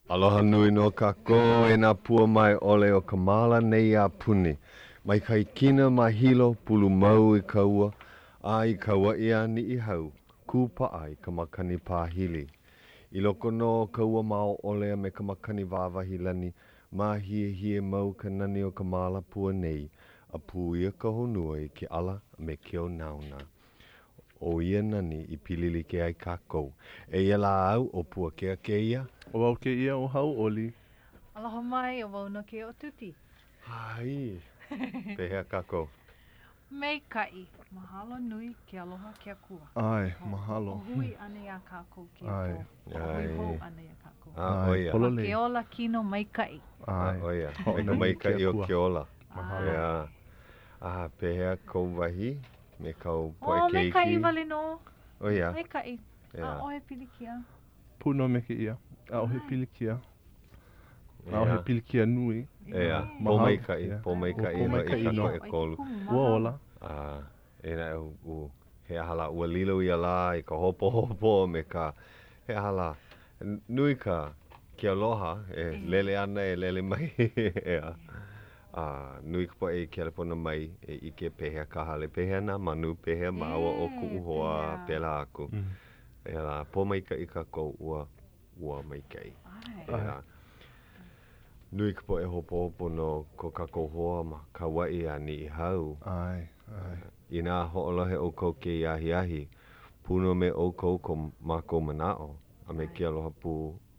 Aloha nui no kako e nā pua mai ole o ka mala nei a puni. Mai kai kina mahilo pulu mau I kaua, a I kaua ia ni I hau, kupa ai ka makani pāhili. I loko no kaua mao ole me ka makani vāwahi lani, ma hie mau ka nani o ka mala pua nei, a pu ia ka honua I ke ala me ke o nauna. O ia nani I pilili ke ai kako. E ia la au o pua kea ke ia. O au ke ia o hau oli. Aloha mai o wau no ke o tuti. Hai, pehea kako. Mei kai, mahalo nui ke aloha ke akua. Ai, mahalo. O hui ane ia kako ke Ai. o. O hui hou ane ia kako. Oia. pololei. Ke ola kino mai kai. Ai. Oia, Ho me ka nani mai ka ke I o akua. ke ola. Mahalo. Ia. Pehea kou wahi, me kau poe O, keiki. mai kai wale no. Oia. Mai kai. Ia. A ohe pilikia. Puno me ke ia. A ohe pilikia. A ohe pilikia nui. Ia. Po Mahalo. mai kai, Ia. po mai kai Po mai I kai kako no. e kolu. Ua ola. E na he ahala ua lilo I ala I ka hopo me ka he ahala nui ka ke aloha e lele ana e lele mai ea. Nui ka poe ke alepona mai e ike pehea ka hale pehea na manu pehea maua o ku hoa pela aku. E la po mai ka I ka kou ua mai kai. Ai. Nui ka poe hopo no ko ka kou hoa ma ka wai a ni I hau. Ai. Ai. I nā ho'olohe o kou ke ahi, puno me o kou ko mako manao, a me ke aloha pu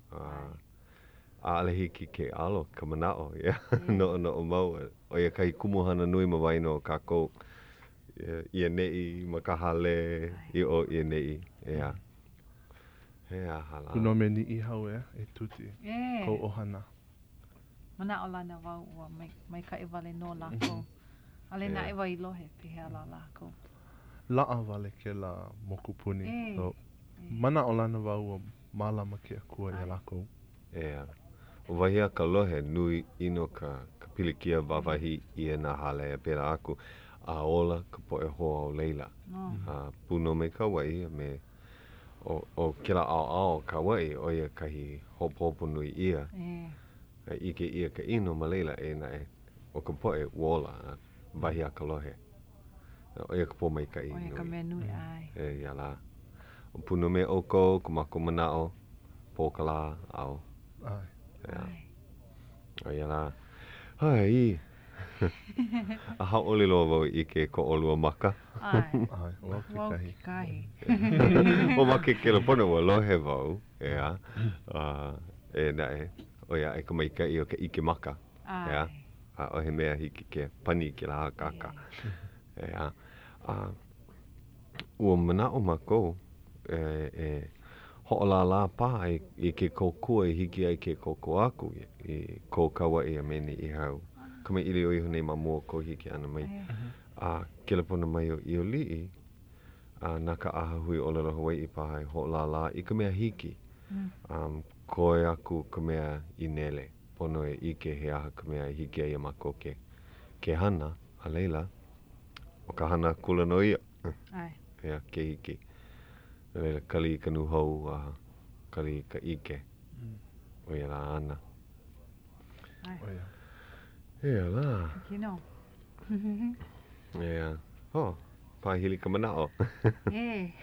a alehiki ke alo ka manao, no mau, o ia kai kumuhana nui ma waino kako, ia nei ma ka hale, I o ia nei, ea. He a hala. Puno me ni I hau e tuti. E. Ko ohana. Mana o lana wau ua mai kai wale no lako. Ale na e wai lohe pihea la lako. Laa wale ke la mokupuni. E. So, mana o lana wau o malama ke akua I lako. Ea. O wahia ka lohe nui ino ka pilikia wawahi I na hale e pera aku, a ola ka poe hoa o leila. Puno me ka wai me o kila ao ka wai o ia kahi hopo nui ia. Ike ia ka ino ma leila e na e o ka poe wola wahia ka lohe. O ia ka po mai ka ino. O ia ka mea nui ai. E ia la. O puno me oko, ka mako manao, pōkala ao. Ai. Ai. O ia la. Hai. A haole loa wau I ke ko olua maka. Ai. Ai. Wau ke Wau kahi. ke kahi. O wake ke lapona ua lohe wau. Ea. E na e. O ia e ka mai ka I o ka ike maka. Ea. O he mea hiki ke pani ke la kaka. Ea. Ua mana o mako. Ho'ola la pā I ke kokua I hiki ai ke koko aku I ko kawa I a meni I hau. Ka mai ili o iho nei ma mua ko hiki ana mai. Ke lapona mai o I o lii. Nā ka aha hui o lalo Hawaii pāhai ho'ola la I ka mea hiki. Koe aku ka mea I nele. Pono e ike he aha ka mea I hiki ai a mako ke hana a leila. O ka hana kula no ia. Ai. Ea ke hiki. Leila kali ka nuhou, kali ka ike. O ia la ana. Ai. Oia. Ea la. Kino. Ea. Ho, pāhili ka manao. E.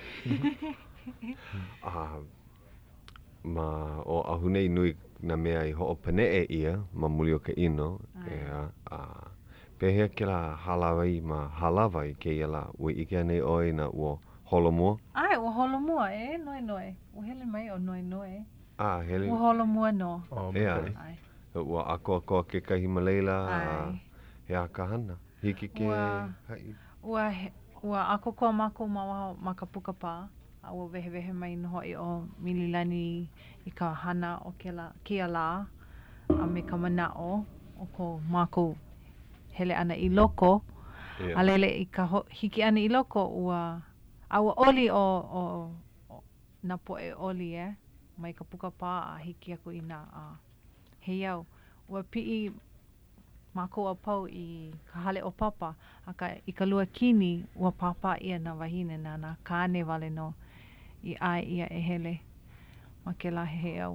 Ma o ahu nei nui na mea I ho'opanee ia, ma muli o ka ino. Ea. Pehea ke la halawai ma halawai ke ia la ua ike anei oi na ua holomua. Ai, ua holomua e, noe. Ua hele mai o noe. Hele. Ua holomua no. Ea. Ai. Ua ako ke kahi ma leila. Ai. He a ka hana. Hiki ke hai. Ua ako koa mako ma waho ma ka puka pā. A ua wehe mai no hoi o mililani I ka hana o kia la. A me ka manao o ko mako hele ana I loko. A lele I ka hiki ana I loko ua oli o na poe oli mai ka puka pā a hiki aku I na he iau. Ua pii mako a pau I ka hale o papa I ka lua kini ua papa ia na wahine na kane wale no I ai ia e hele ma ke la he au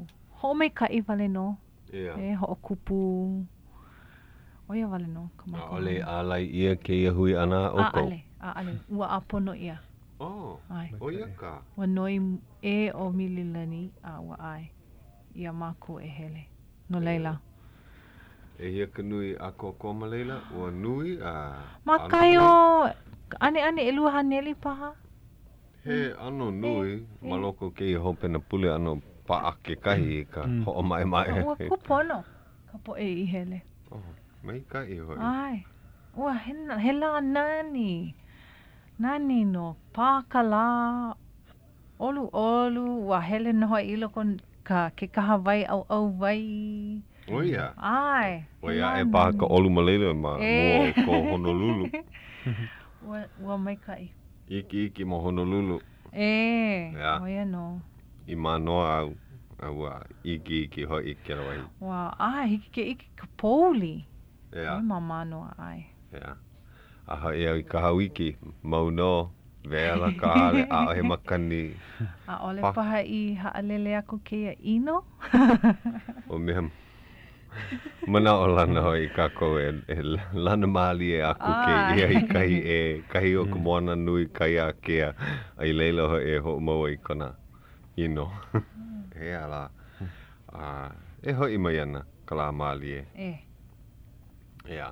Ho mai kai vale no. Ia. E ho kupu. Oia vale no ka A mako. ole alai ia ke ia hui ana o ko. A ale. Ua a pono ia. Oh. Ai. O ia ka. Wa noi e o mililani a ua ai. Ia mako e hele. No leila. E hia ka nui a ko ma leila? Ua nui a... Makai o... Ane e lua haneli paha? He ano nui, maloko ke i hope na pule ano paake kahi i ka ho o mai. Ua kupono. Ka po e i hele. Oh, mai kai hoi. Ai. Ua hela nani. Nani no pakala. Olu. Ua hele no hoi ilo kon ke kaha vai au vai. O ia. Ai. O ia e paha ka olu ma leila ma mua o ko Honolulu. Ua mai kai. Iki ma Honolulu. Yeah. Oia no. I manoa au. Aua iki hoi ke rawai. Wa hiki ke ka poli. Yeah. Ma manoa ai. Yeah. Aha e i ka hawiki. Mau no. Vela ka ale a he makani. A ole paha i haalele ako ke ia ino. O mea mana o lana hoi ka ko e lana mali e aku ke ia i kahi o ka moana nui kai a kea ai leila hoi e ho maua i kona ino. He ala. E hoi mai ana ka la mali e. Ea.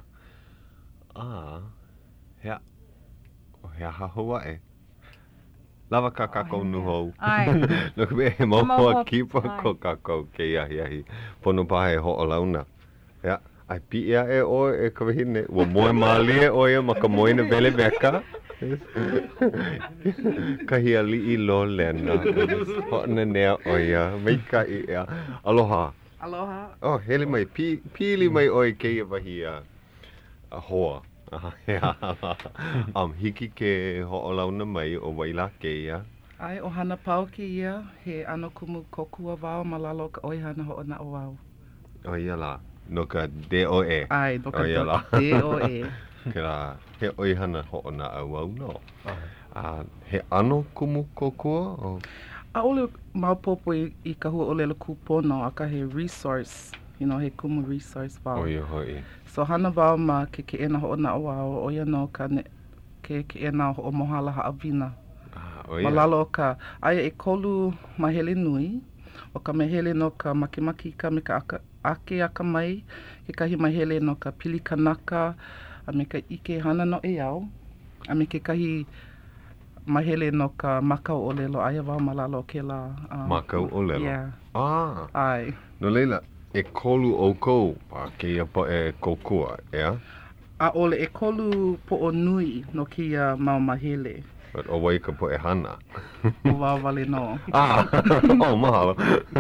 Hea hahua e. Lava ka kakau nuhou. Ai. No ka he maua kipa ko kakau ke iahi. Pono paha e ho o launa. Hea. Ai pi ia e oe e ka wahine. Ua moe mali e oe ma ka moina vele beka. Ka hia li i lo lena. Ho na nea oia. Mai ka i ea. Aloha. Aloha. Oh, hele mai. Pili mai oe ke ia wahi a hoa. Hiki ke ho'olauna mai o waila ke ia. Ai, o hana pau ke ia, he ano kumu kokua wao malalo ka oihana ho'ona o wao. O ia la, no ka DOE. Ai, no ka la. DOE. Ke la, he oihana ho'ona au no. He ano kumu kokua? O? A ole maupopo i ka hua olelo kupono, a ka he resource, he kumu resource wao. O ia hoi. So hana wao ma ke ena ho'ona o wao, o ia no ka ke ena ho'o mohala haawina. Malalo o ka, aia e kolu mahele nui, o ka mahele no ka makemaki ka me ka ake aka mai, ke kahi mahele no ka pili kanaka, a me ka ike hana no e au, a me ke kahi mahele no ka makau o lelo, aia wao malalo o ke la. Makau o lelo? Yeah. Ai. No leila, e kolu o kou, ke ia po e kokua, ea? A ole e kolu po o nui no kia mau mahele. But o wai ka po e hana. O wao wale no. Mahalo.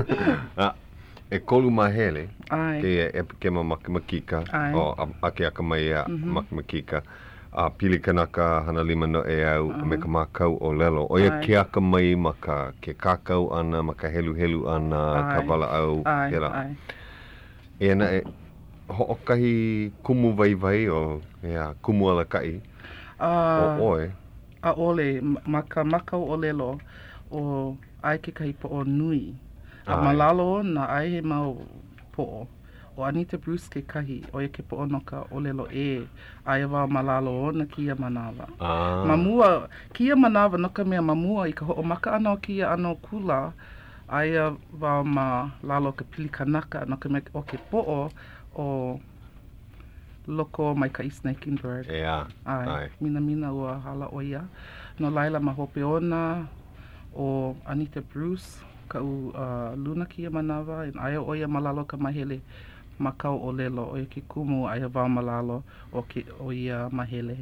E kolu mahele, Ai. ke ma makimakika, Ai. o ake aka mai a makimakika, a pili kanaka hana lima no e au, me ka makau o lelo. O ia ke aka mai ma ke kakau ana, ma ka helu ana, ka wala au, Ai. E na e ho'okahi kumu vai o kumu ala kai o oe. A ole, ma ka makau o lelo o ai ke kahi po o nui. A malalo na ai he mau po o. O Anita Bruce ke kahi, o ia ke po o no ka o lelo e. Ai wao malalo o na kia manawa. Mamua, kia manawa no ka mea mamua i ka ho'o maka ana o kia ano kula. Aia wao ma lalo ka pili kanaka no ka mea o ke po o loko mai ka East Snake-Bird. Ai. Mina ua hala o ia. No laila ma hope ona o Anita Bruce ka luna kia manawa. Aia o ia malalo ka mahele makau o lelo o ia ke kumu aia wao malalo o ia mahele.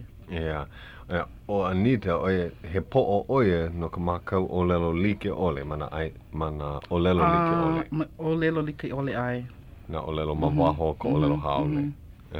O Anita o ia he po o ia no ka makau o lelo like ole mana o lelo like ole. O lelo like ole ai. Na o lelo mawaho ko o lelo haole.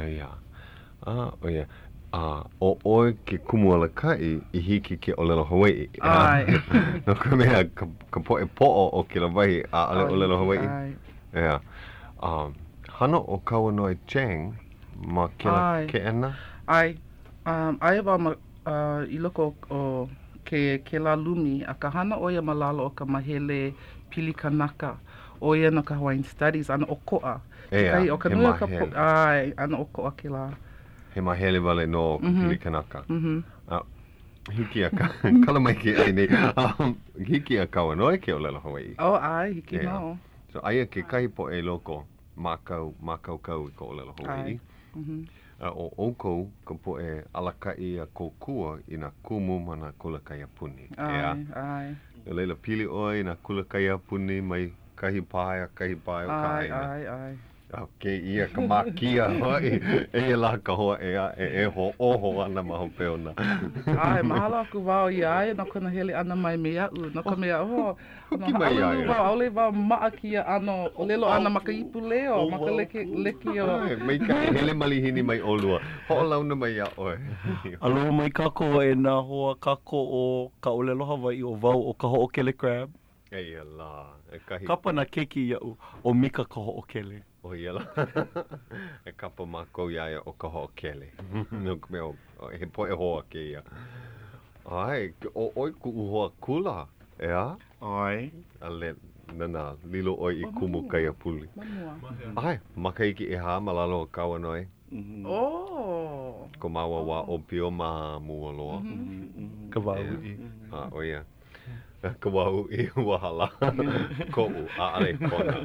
O ia. O oe ke kumu ala kai I hiki ke o lelo Hawaii. Ai. No ka mea ka po e po o ke la wahi a ale o lelo Hawaii. Ai. Hana o Kawanoi Chang ma ke ena? Ai. Ai wao ma I loko o ke la lumi a ka hana o ia malalo o ka mahele pili kanaka O ia no ka Hawaiian Studies, ana o ko'a. Ea, Kai o ka he nui o ka mahele. ai, ana o ko'a ke la. He mahele wale no kupili kanaka. Hiki a kala mai ke ai nei. Hiki a kaua noe ke o lelo Hawaii. O ai, hiki Ea. nao. So aia ke kai po e loko makau kau I ko o lelo Hawaii. O okou ka po e alakai a kokua I na kumu mana kulakai a puni. Ea. Ai. O leila pili oi na kulakai a puni mai kahi pae o ka aina. Ai. Ke ia ka makia hoi. E la ka hoa e ho oho ana maho peona. Ai, mahalo aku wao I ai, no kona hele ana mai me au, no ka mea ho. Hoki mai ai. Aule wao maa kia ano, o lelo ana maka ipu leo, maka leki o. Ai, mai ka hele malihini mai olua. Ho launa mai a oe. Aloha mai kako e nā hoa kako o ka olelo Hawaii o wau o ka ho'okele crab. Ei la, e kahi. Kapa na keki iau o mika ka ho'okele. O iela. E kapa mākou iaia o ka ho'okele. No ka mea he poe hoa ke ia. Ai, o oi ku uhoa kula, ea? Ai. Ale, nana, lilo oi I kumu kai a puli. Ai, makaiki e hā malalo o kaua noi. Oh. Ko maua wa o pio ma mua loa. Ka wau I. O ia. Ka wau I wahala. Ko u, a ale kona.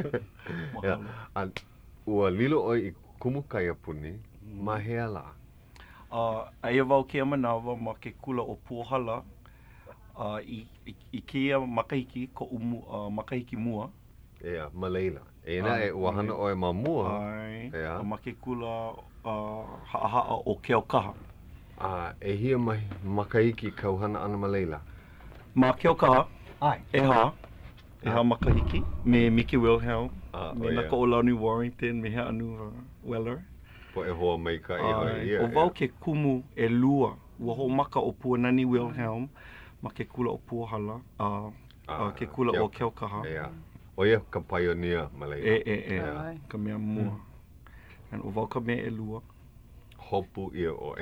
Ua lilo oi I kumu kai a puni, ma hea la. Aia wau ke manawa ma ke kula o Puahala. I kia makahiki ko makahiki mua. Ea, Malayla. E na e wahana oi ma mua. Ai. Ea. Ma ke kula haa o Keokaha. E hia mai makahiki kauhana ana Malayla. Ma Keokaha. Ai. E ha makahiki. Me Mickey Wilhelm. Me na ia. Ko'olani Warrington. Me hea anu Weller. Po e hoa mai ka e hoi ia. O wau ke kumu e lua. Ua ho maka o Puanani Wilhelm. Ma ke kula o Puahala. Ke kula o Keokaha. Ea. O ia ka pioneer Malayla. E. Ka mea mua. And o wau ka mea e lua. Hopu ia oi.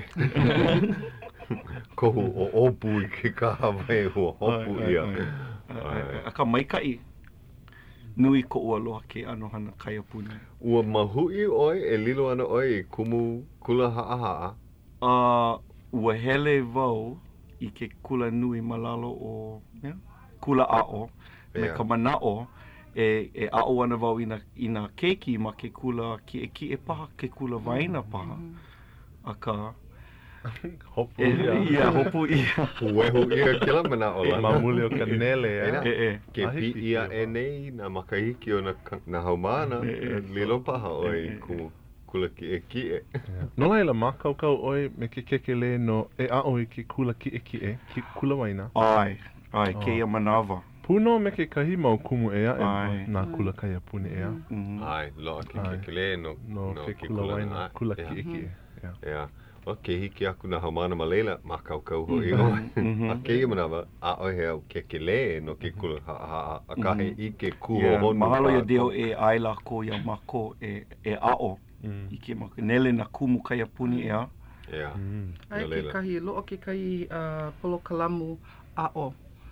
Kohu o opu I ke kahawai hua hopu ia. A ka maikai. Nui ko ua loa ke ano hana kai a puni. Ua mahui oi e lilo ana oi I kumu kula haa. Ua hele wau I ke kula nui malalo o kula a'o. Me ka mana'o e a'o ana wau I na keiki ma ke kula ki e paha, ke kula waina paha. A ka Hopu ia hopu ia. Uehu ia kila mana o lana. Mamuli o ka nele E. Ke pi ia e nei na makahiki o na haumana. Lilo paha oi kula ki e. No laila makaukau oi me ke kekele no e a'o I ke kula ki e ki kula waina. Ai, ke ia manawa. Puno me ke kahi mau kumu ea Ai. e nā kula kai a puni ea. Ai, loa ke kekele No ke kula waina, kula ki e ki e. Ea. O ke hiki aku na haumana Malayla makaukau hoi oi. A ke ia manawa a oi hea kekele no ke kula haa. A kahe I ke kuho honu. Mahalo ia deo e aila ko ia mako e a'o. I ke mako nele na kumu kai a puni ea. Ea. Ai ke kahi, loo ke kahi polo kalamu a'o.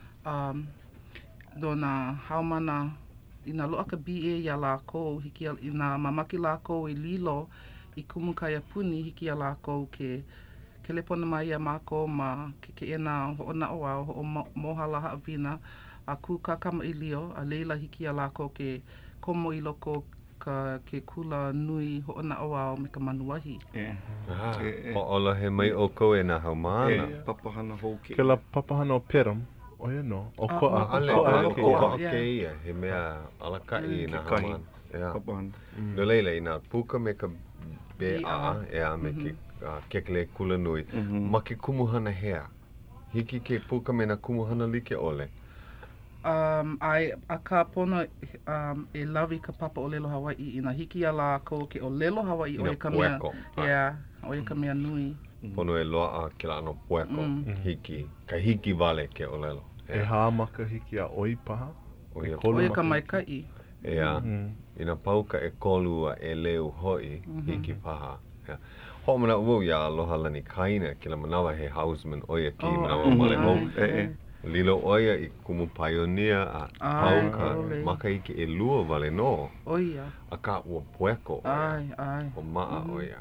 Do na haumana, I na loa ka BA ia lākou, hiki I na mamaki lākou I lilo, I kumu kai a puni, hiki a lākou ke lepona mai ia mākou ma ke ena ho'ona o au, ho'o mohala haawina, a ku kakama I lio, a leila hiki a lākou ke komo I loko ke kula nui ho'ona o au me ka manuahi. O ola he mai o koe na haumana. Papahana houke. Ke la papahana o Peram, o ia no, o koa. Ale, Koa. ke ia, he mea alakai na haumana. Papahana. No leila I nā puka me ka bea ea me ke kekele kula nui. Ma ke kumuhana hea. Hiki ke puka me na kumuhana like ole. Ai a ka pono e lawi ka papa o lelo Hawaii ina hiki a la ko ke o lelo Hawaii o e ka mea. O e ka mea nui. Pono e loa a ke la ano pueko. Hiki. Ka hiki vale ke o lelo. E hā maka hiki a oi paha. O ia O e ka maikai. Ea. Ina pauka e kolua e leu hoi hiki paha. Ho mana uau ia aloha lani kaina ke la manawa he houseman oia ki manawa male hou. Lilo oia I kumu pioneer a pauka makaiki e lua wale no. Oia. A ka ua pueko oia. Ai. O maa oia.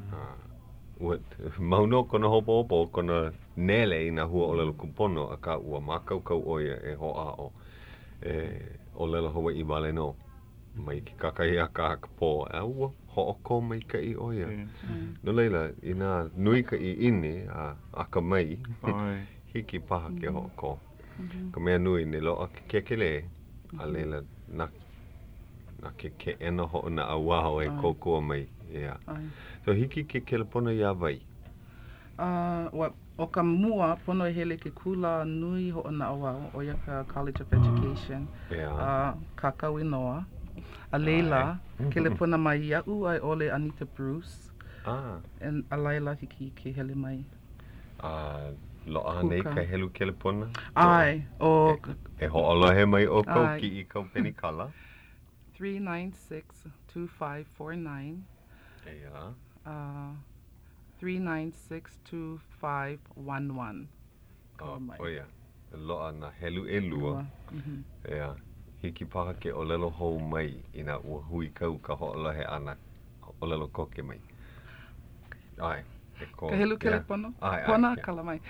Mauno kona hopo kona nele I na hua o lelo kupono a ka ua makaukau oia e ho a o. O lelo hoa I wale no. Mai ki kakai a ka po a ua ho o ko mai ka I oia. No leila, I nā nui ka I ini a aka mai. Hiki paha ke ho ko. Ka mea nui ne loa ke kekele. A leila na ke ena ho na awaho e kokua mai. So hiki ke kelepona ia vai? O ka mua pono e hele ke kula nui ho na awaho o ia ka College of Education. Kakau inoa. A leila, kelepona mai iau ai ole Anita Bruce. And a laila hiki ke hele mai. Loa nei ka helu kelepona? Ai, o... E ho'olohe mai o kau ki I kau penikala? 396-2549. 396-2511. Oia, loa na helu e lua. Hiki paha ke o lelo hou mai I na ua hui kau ka ho'olohe ana o lelo koke mai. Ai. Ka helu kelepono? Pona kala mai.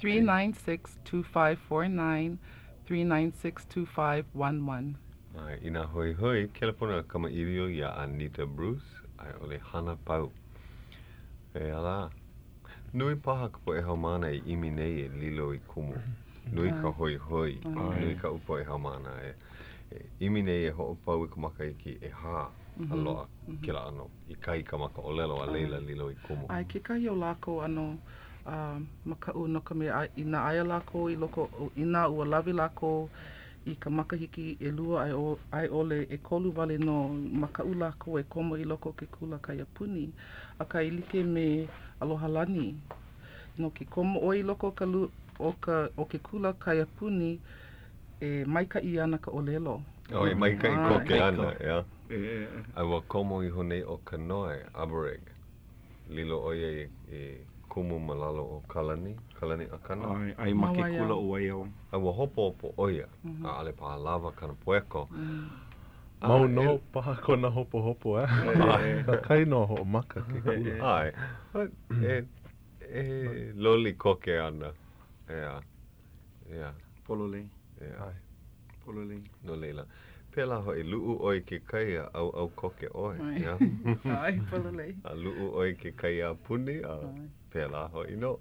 396-2549, 396-2511. Ai, ina hoi kelepona kama irio ia Anita Bruce, ai ole Hana Pau. E ala. Nui paha ka po e haumana I imi nei e lilo I kumu. Nui ka hoi. Nui ka upo e haumana e. Imi nei e ho'opau I ka makaiki e hā. Aloha, kila ano, I kai ka maka o lelo a leila lilo I kumu. Ai, ke kai o lako ano, makau no ka mea, ina aia lako I loko, ina ua lawi lako I ka makahiki e lua ai ole e kolu wale no makau lako e komo I loko ke kula kai apuni. A ka I like me aloha lani. No ke komo o I loko o ke kula kai apuni e maika I ana ka olelo. E maika I koke ana, ia. Ai wa komo I honei o Kanoe, Aboreg. Lilo oia I kumu malalo o Kalani Akana. Ai make kula o ai au. Ai wa hopo oia, a ale paha lava kana poeko. Mau no paha kona hopo Ka kai no ho maka ke kula. Ai, loli koke ana. Ia. Pololei. Ia. Pololei. No leila. Pela hoi lu'u oi ke kai a au koke oi. Ai, pololei. A lu'u oi ke kai a puni a pela hoi no.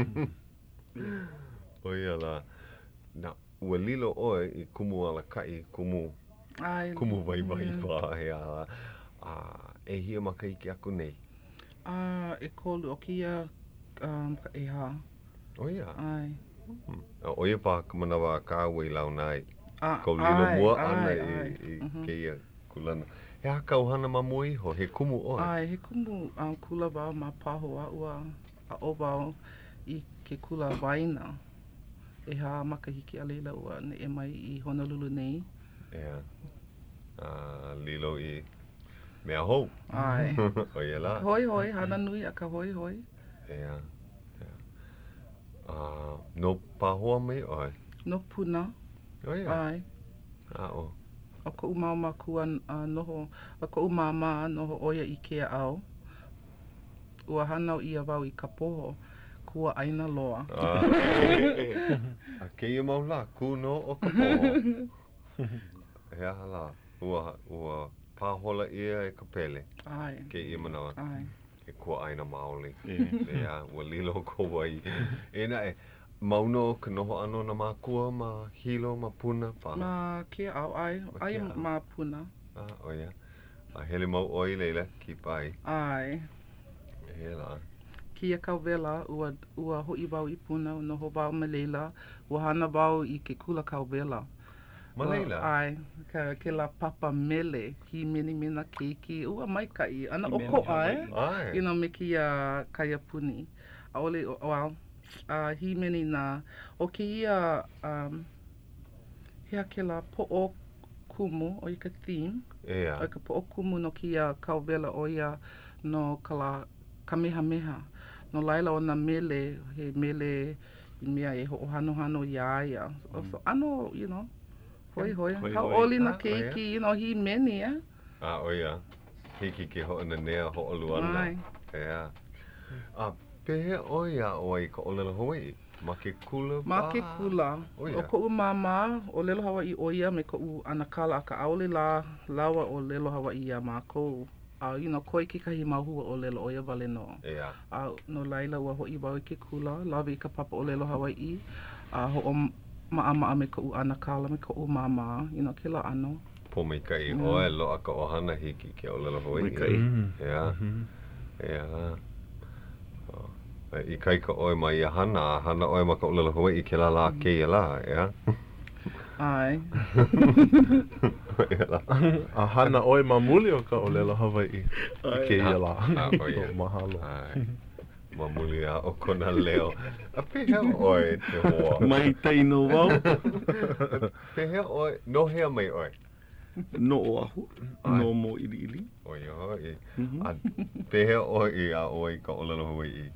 Oi ala. Na ua lilo oi I kumu ala kai kumu. Kumu vai pa he ala. E hia makaiki aku nei. E kolu o kia e ha. Oia. Ai. Oia pa kamanawa ka wei lau nai. Ko lilo mua ana I keia kulana. He haka uhana mamui ho, he kumu oi? Ai, he kumu kula wau ma paho a ua a o wau I ke kula waina. E ha makahiki a leila ua ne e mai I Honolulu nei. Lilo I mea hou. Ai. Oia la. Hoi, hana nui a ka hoi. No pahoa mai oi? No puna. Oia. Ai. O ko umama kua noho, a ko umama noho oia I kea au. Ua hanau ia wau I ka poho, kua aina loa. A keia mau la, ku no o ka poho. Hea hala, ua pahola ia e ka pele. Ai. Keia manawa. Ai. E kua aina maoli. Ua lilo ko wai. Ena mauno ka noho ano na mākua, ma hilo, ma puna pa? Ma kia au ai ma puna. Oia. A hele mau oi leila ki pai. Ai. Hela. Kia kau vela ua hoi wau I puna, noho wau ma leila, ua hana wau I ke kula kau vela. Ma leila? Ai. Ke la papa mele, ki mini mina keiki, ua maikai. Ana oko ai. Ai. Ina me kia kaya puni. A ole, hi meni nā, o ke ia, hea ke la po'o kumu, o I ka theme. O ka po'o kumu no kia kauwela o ia no ka la kamehameha. No laila o nā mele, he mele I mea e ho hano ia ia. So ano, you know, hoi. Hau hoi. oli na keiki, you know, hi many, Oia. Hiki ke ho na nea ho luana. Ai. Ea. Pehe oia oi ka olelo Hawaii. Ma ke kula Ma ke kula. Oia. O ko'u mama, o lelo Hawaii oia me ko'u anakala a ka aole lawa o lelo Hawaii ia mākou. You know, koi ke kahi mahua o lelo oia wale no. Ea. No laila ua ho'i wau i ke kula, lawe i ka papa o lelo Hawaii. Ho o maa me ko'u anakala me ko'u mama, you know, kila ano. Po mai kai oe loa ka ohana hiki ke olelo Hawaii. Mai kai. Ea. Ea. I kai ka oe mai a hana oe ma ka olelo Hawaii ke la ke ia la, ea. Ai. A hana oe mamuli o ka olelo Hawaii. I ke ia la. Oia. Mahalo. Ai. Mamuli a o kona leo. A pehe oe te hoa. Mai teino wau. Pehe oe, no hea mai oe. No o ahu. No mo ili. Oia hoi. A pehe oe a oe ka olelo Hawaii.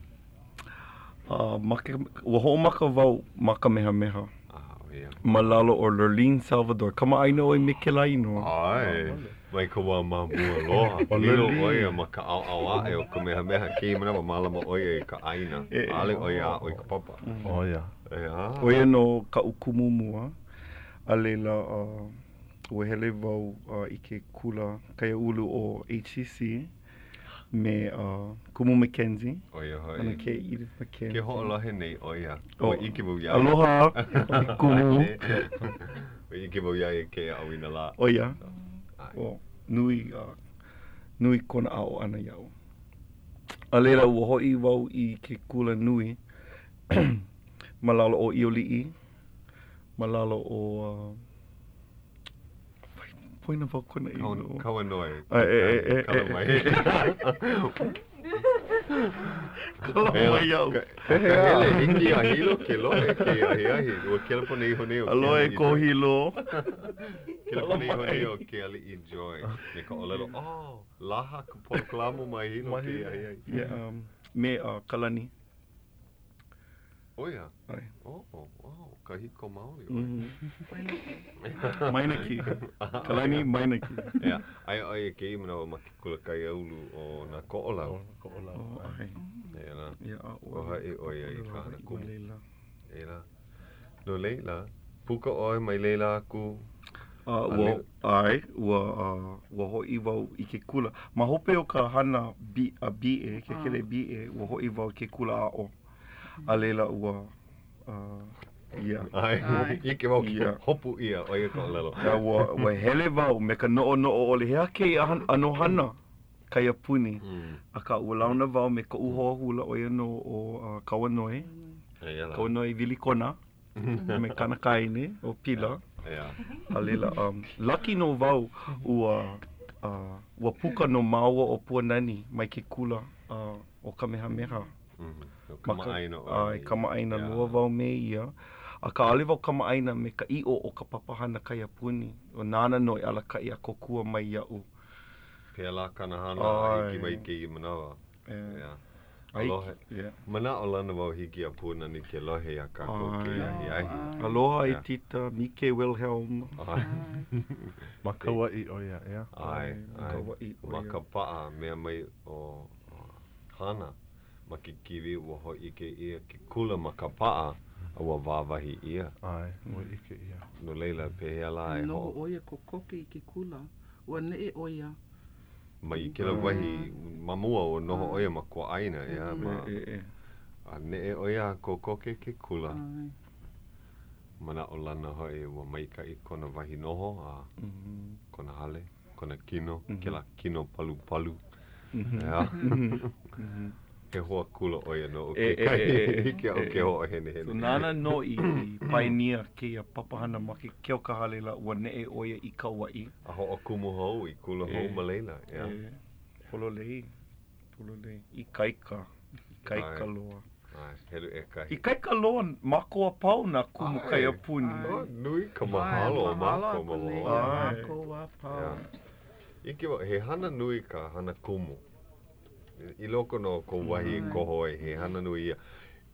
Ua ho'omaka wau maka meha. Oia. Malalo o Lurleen, Salvador. Kama aina oi me ke laino. Ai. Mai ka wā mamua loa. Hilo oia ma ka au ae o ka meha ki mana ma malama oia i ka aina. Ale oia oi ka papa. Oia. Ea. Oia no ka ukumumua. A leila ua hele wau i ke kula kaya ulu o HCC me Kumu Mackenzie. Oia hoi. Ana ke Edith Mackenzie. Ke ho'olahe nei oia. Oh, O iki mau iai. Aloha. Kumu. O iki mau iai ke awina la. Oia. Ai. O nui kona ao ana iau. A leila ua hoi wau i ke kula nui. Malalo o Ioli'i. Malalo o poina wau kona ino. Kawa noi. Kala mai iau. Ka hele hiki a hilo ke lohe ke ahi. Ua kela pone iho neo. Aloe ko hilo. Kela pone iho neo ke ali enjoy. Me ka olelo, laha ka poloklamo mai hilo ke ahi. Me Kalani. Oia. Ai. Ka hiko maoli. Mainaki. Kalani Mainaki. Ea, ai ke imana o maki kula kai aulu o na ko'olau. Ai. Ea la. Ia O hai oia i ka hana kumu. Leila. Ea la. No Leila, puka oe mai Leila aku. Ua ho'i wau i ke kula. Ma hope o ka hana BA, ke kele BA, ua ho'i wau ke kula a'o. A leila ua, ia. Ai, ike wau ki hopu ia o ia ka olelo. Ia ua hele wau me ka no'o ole hea kei ano hana kai puni. A ka ua launa wau me ka uhoa hula o ia no o Kawanoi. Kawanoi Vilikona. Me Kanakaine o Pila. A leila, lucky no wau ua puka no maua o Puanani mai ke kula o Kamehameha. Kamaaina lua wau me ia. A ka ale wau kamaaina me ka i'o o ka papahana kai apuni. O nana noi ala kai a kokua mai ia'u. Pea la kanahana hiki mai ke i manawa. Aloha. Mana o lana wau hiki a Puanani ke lohe a kako ke ahi. Aloha i tita Mike Wilhelm. Makawai oia, ea. Ai. Maka paa mea mai o hana. Ma ke kiwi ua hoi ike ia ke kula ma ka paa a ua wāwahi ia. Ai, ua ike ia. No Leila pehea la e ho. No oia ko koke i ke kula. Ua ne'e oia. Mai i kela wahi mamua o noho oia ma kua aina ia. A ne'e oia ko koke ke kula. Mana o lana hoi ua maika i kona wahi noho a kona hale, kona kino, kela kino palu palu. Ia. He hoa kula oia no o ke kai hiki au ke hoa hene. So nana no i painia ke a papahana ma ke keo ka halela ua ne'e oia i Kauai. A ho o kumu hou i kula hou ma Leila. Pololei. I kaika. Loa. Heru e kahi. I kaika loa mako a pau na kumu kai a puni. Nui ka mahalo o mako ma hoa. Mako a pau. Ike wa, he hana nui ka hana kumu. I loko no ko wahi ko hoi, he hana nui ia.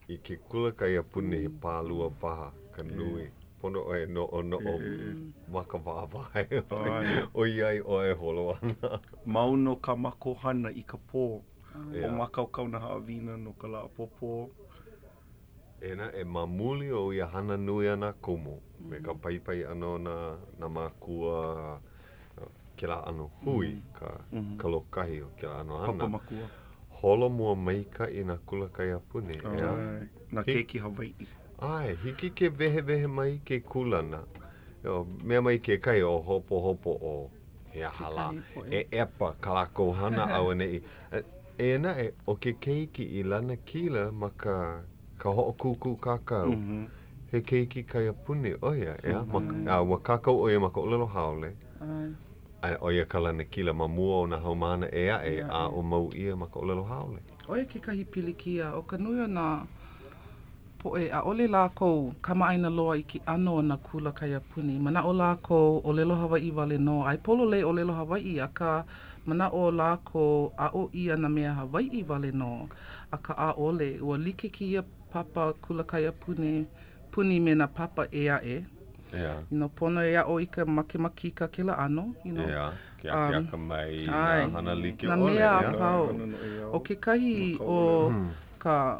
I ke kula kai apuni he pālua paha ka nui. Pono oe no o maka wāwai. O iai oe holo ana. Mauno ka mako hana I ka pō. O makaukau na haawina no ka la popo. Ena e mamuli o ia hana nui ana komo. Me ka paipai ano na makua ke la ano hui ka lokahi o ke la ano ana. Papa makua. Holo mua maika I na kula kai apuni. Na keiki Hawaii. Ai, hiki ke vehe mai ke kulana. Mea mai ke kai o hopo o he ahala. E epa kalako hana au nei. Ena o ke keiki I lana kila ma ka ho'okuku kakau. He keiki kai apuni oia, wa kakau oia ma ka olelo haole. Oia ka lana kila ma mua o na haumana a o mau ia ma ka olelo haole. Oia ke kahi pilikia, o ka nui o na poe a ole lākou kamaaina loa I ki ano na kula kai apuni. Mana o lākou o lelo Hawaii wale no. Ai polo le o lelo Hawaii a ka mana o lākou a o ia na mea Hawaii wale no. A ka a ole ua like ki ia papa kula kai apuni puni me na papa e. Pono e a o I ka makemaki ka kila ano. Ke aka mai na hana like na mea a pao. O ke kahi o ka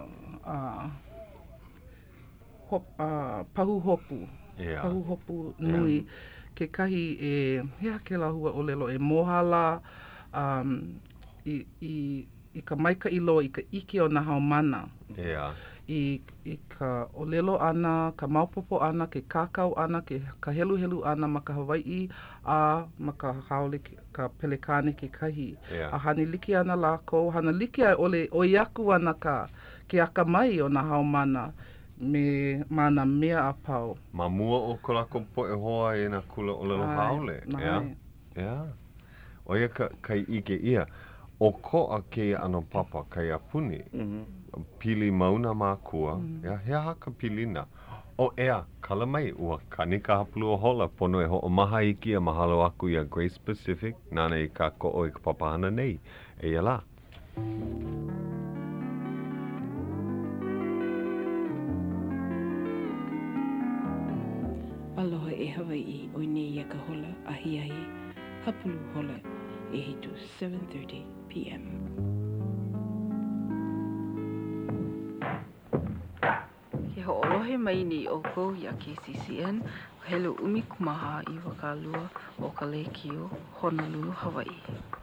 pahu hopu. Pahu hopu nui. Ke kahi hea ke lahua o lelo e mohala I ka maika I loa I ka ike o na haumana. I ka olelo ana, ka maupopo ana, ke kakau ana, ka helu ana ma ka Hawaii a ma ka haole ka pelekane ke kahi. A hani liki ana lako, hana liki ai ole o iaku ana ke aka mai o na haumana me mana mea a pau. Ma mua o ko lako poe hoa I na kula olelo haole. Oia kai ike ia. O ko a ke ano papa kai apuni. Pili mauna mākua, hea haka pilina. O ea, kala mai ua kanika hapulu o hola pono e ho o maha iki a mahalo aku I a Grace Pacific, nana I ka ko o I ka papahana nei. E ia la. Aloha e Hawaii, o nei ia ka hola, ahi hapulu hola, e hitu 7:30 p.m. Ho'olohe mai ni o ko ia KCCN, hele umi kumaha I wakalua o ka Leikio, Honolulu, Hawaii.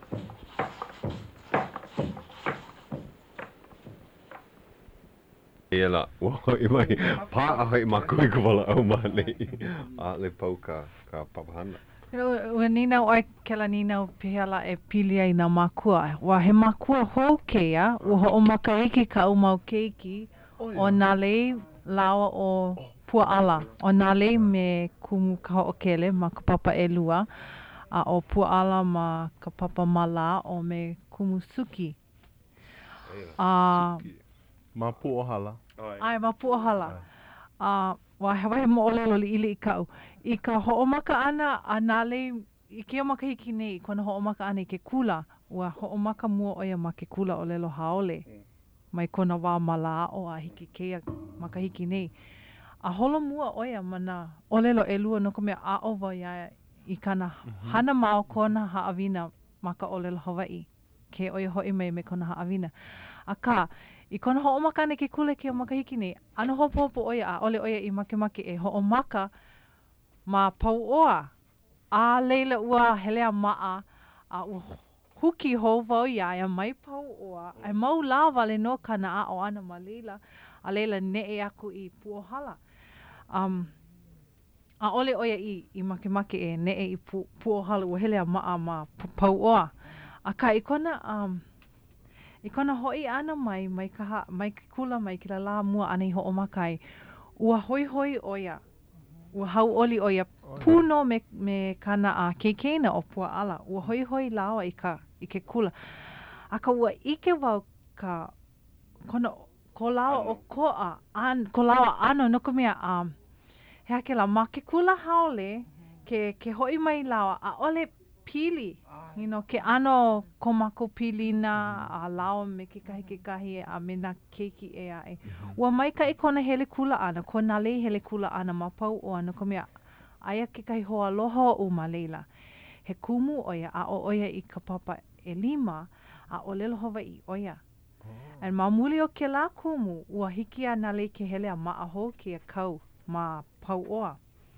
Ia la, I mai, pā ahoi makui ka wala au mahane a le pau ka papahana. Ua nina oi ke la nina o pihala e pili ai na makua. Wa he makua hou kea, ua ho o makaiki ka au mau keiki o nā lei lawa o Pua'ala. O nā lei me kumu ka ho'okele ma ka papa elua. A o Pua'ala ma ka papa mala o me kumu suki. Ma pu'ohala. Ai, ma pu'ohala. Wa he mo'olelo li ili I kau. I ka ho'omaka ana a nā lei, I kia makahiki nei, kona ho'omaka ana I ke kula. Ua ho'omaka mua oia ma ke kula o lelo haole. Mai kona wā mala o a hiki keia makahiki nei. A holo mua oia mana olelo elua no ka mea a ova ia I kana hana mao kona haawina ma ka olelo Hawaii. Ke oia hoi mai me kona haawina. A ka, I kona ho'omaka ane ke kule ke o makahiki nei, ano hopo oia a ole oia I make e ho'omaka ma pau oa. A leila ua helea maa a huki hou wau iaia mai pau oa. Ai mau la wale no kana a o ana ma leila. A leila ne aku I puohala. A ole oia I make e ne I puohala ua helea maa ma pau oa. A ka I kona hoi ana mai ke kula mai ke la mua ana I ho'omakai. Ua hoi oia. Ua hau oli oia puno me kana a keikeina o Pua'ala. Ua hoi lawa I ke kula. Aka ua ike wau ka ko lawa o koa. Ko lawa ano no ka mea hea ke la ma ke kula haole ke hoi mai lawa. A ole pili. You know, ke ano komako pilina a lao me ke kahi a me na keiki e ai. Ua maika i kona hele kula ana, kona lei hele kula ana mapau o ana ko mea aia ke kahi hoa loho o ma leila. He kumu oia a o oia i ka papa e 5 a o lelo Hawaii oia. And mamuli o ke la kumu ua hiki a nale ke hele a maaho ke a kau ma pau oa.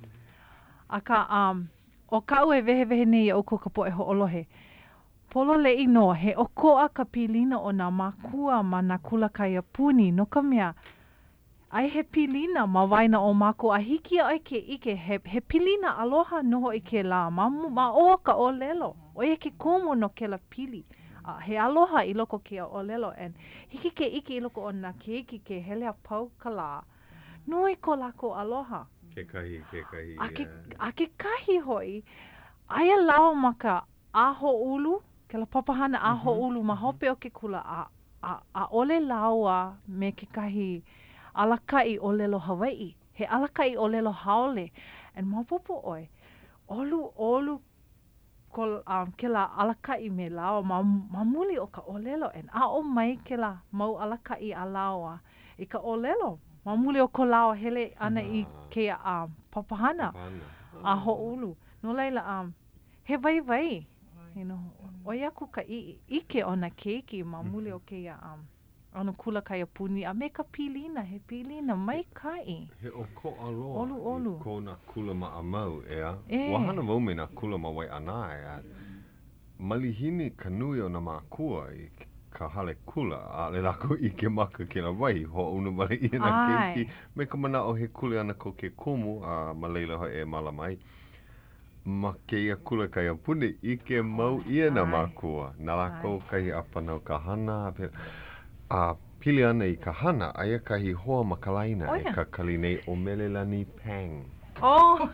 Aka o kau e vehe nei o ko kapo e ho'olohe. Polo le ino he o koa ka pilina o na makua ma na kula kai a puni no ka mea ai he pilina ma waina o mako a hiki ai ke ike he pilina aloha noho i ke la ma o ka o lelo o ye ke kumu no ke la pili he aloha i loko ke o lelo and hiki ke ike i loko o na keiki ke hele a pau ka la nui ko lako aloha ke kahi a ke kahi hoi aia lao maka aho ulu ke la papahana aho ulu ma hope o ke kula a ole laua me ke kahi alakai o lelo Hawaii. He alakai o lelo haole. And mapopo oi, olu kol ke la alakai me laua mamuli o ka o lelo. And a o mai ke la mau alakai a laua i ka o lelo. Mamuli o ko laua hele ana i ke papahana a ho ulu. No leila he vai. You know, oia ku ka ike o na keiki mamuli o ke ano kula kai a puni a me ka pilina, he pilina mai kai. He o ko aroa olu. I ko na kula ma a mau, ea. Wahana mau me na kula ma wai ana, ea. Malihini ka nui o na makua I ka hale kula, a le lako I ke maka ke la wai, ho unu male I na keiki. Me ka mana o he kule ana ko ke kumu, a ma leila ho e mala mai. Ma ke ia kula kai a puni, I ke mau ia na makua. Na lako kai a panau ka hana, a pili ana I ka hana, aia kahi hoa makalaina e ka kalinei o Melelani Pang. Oh!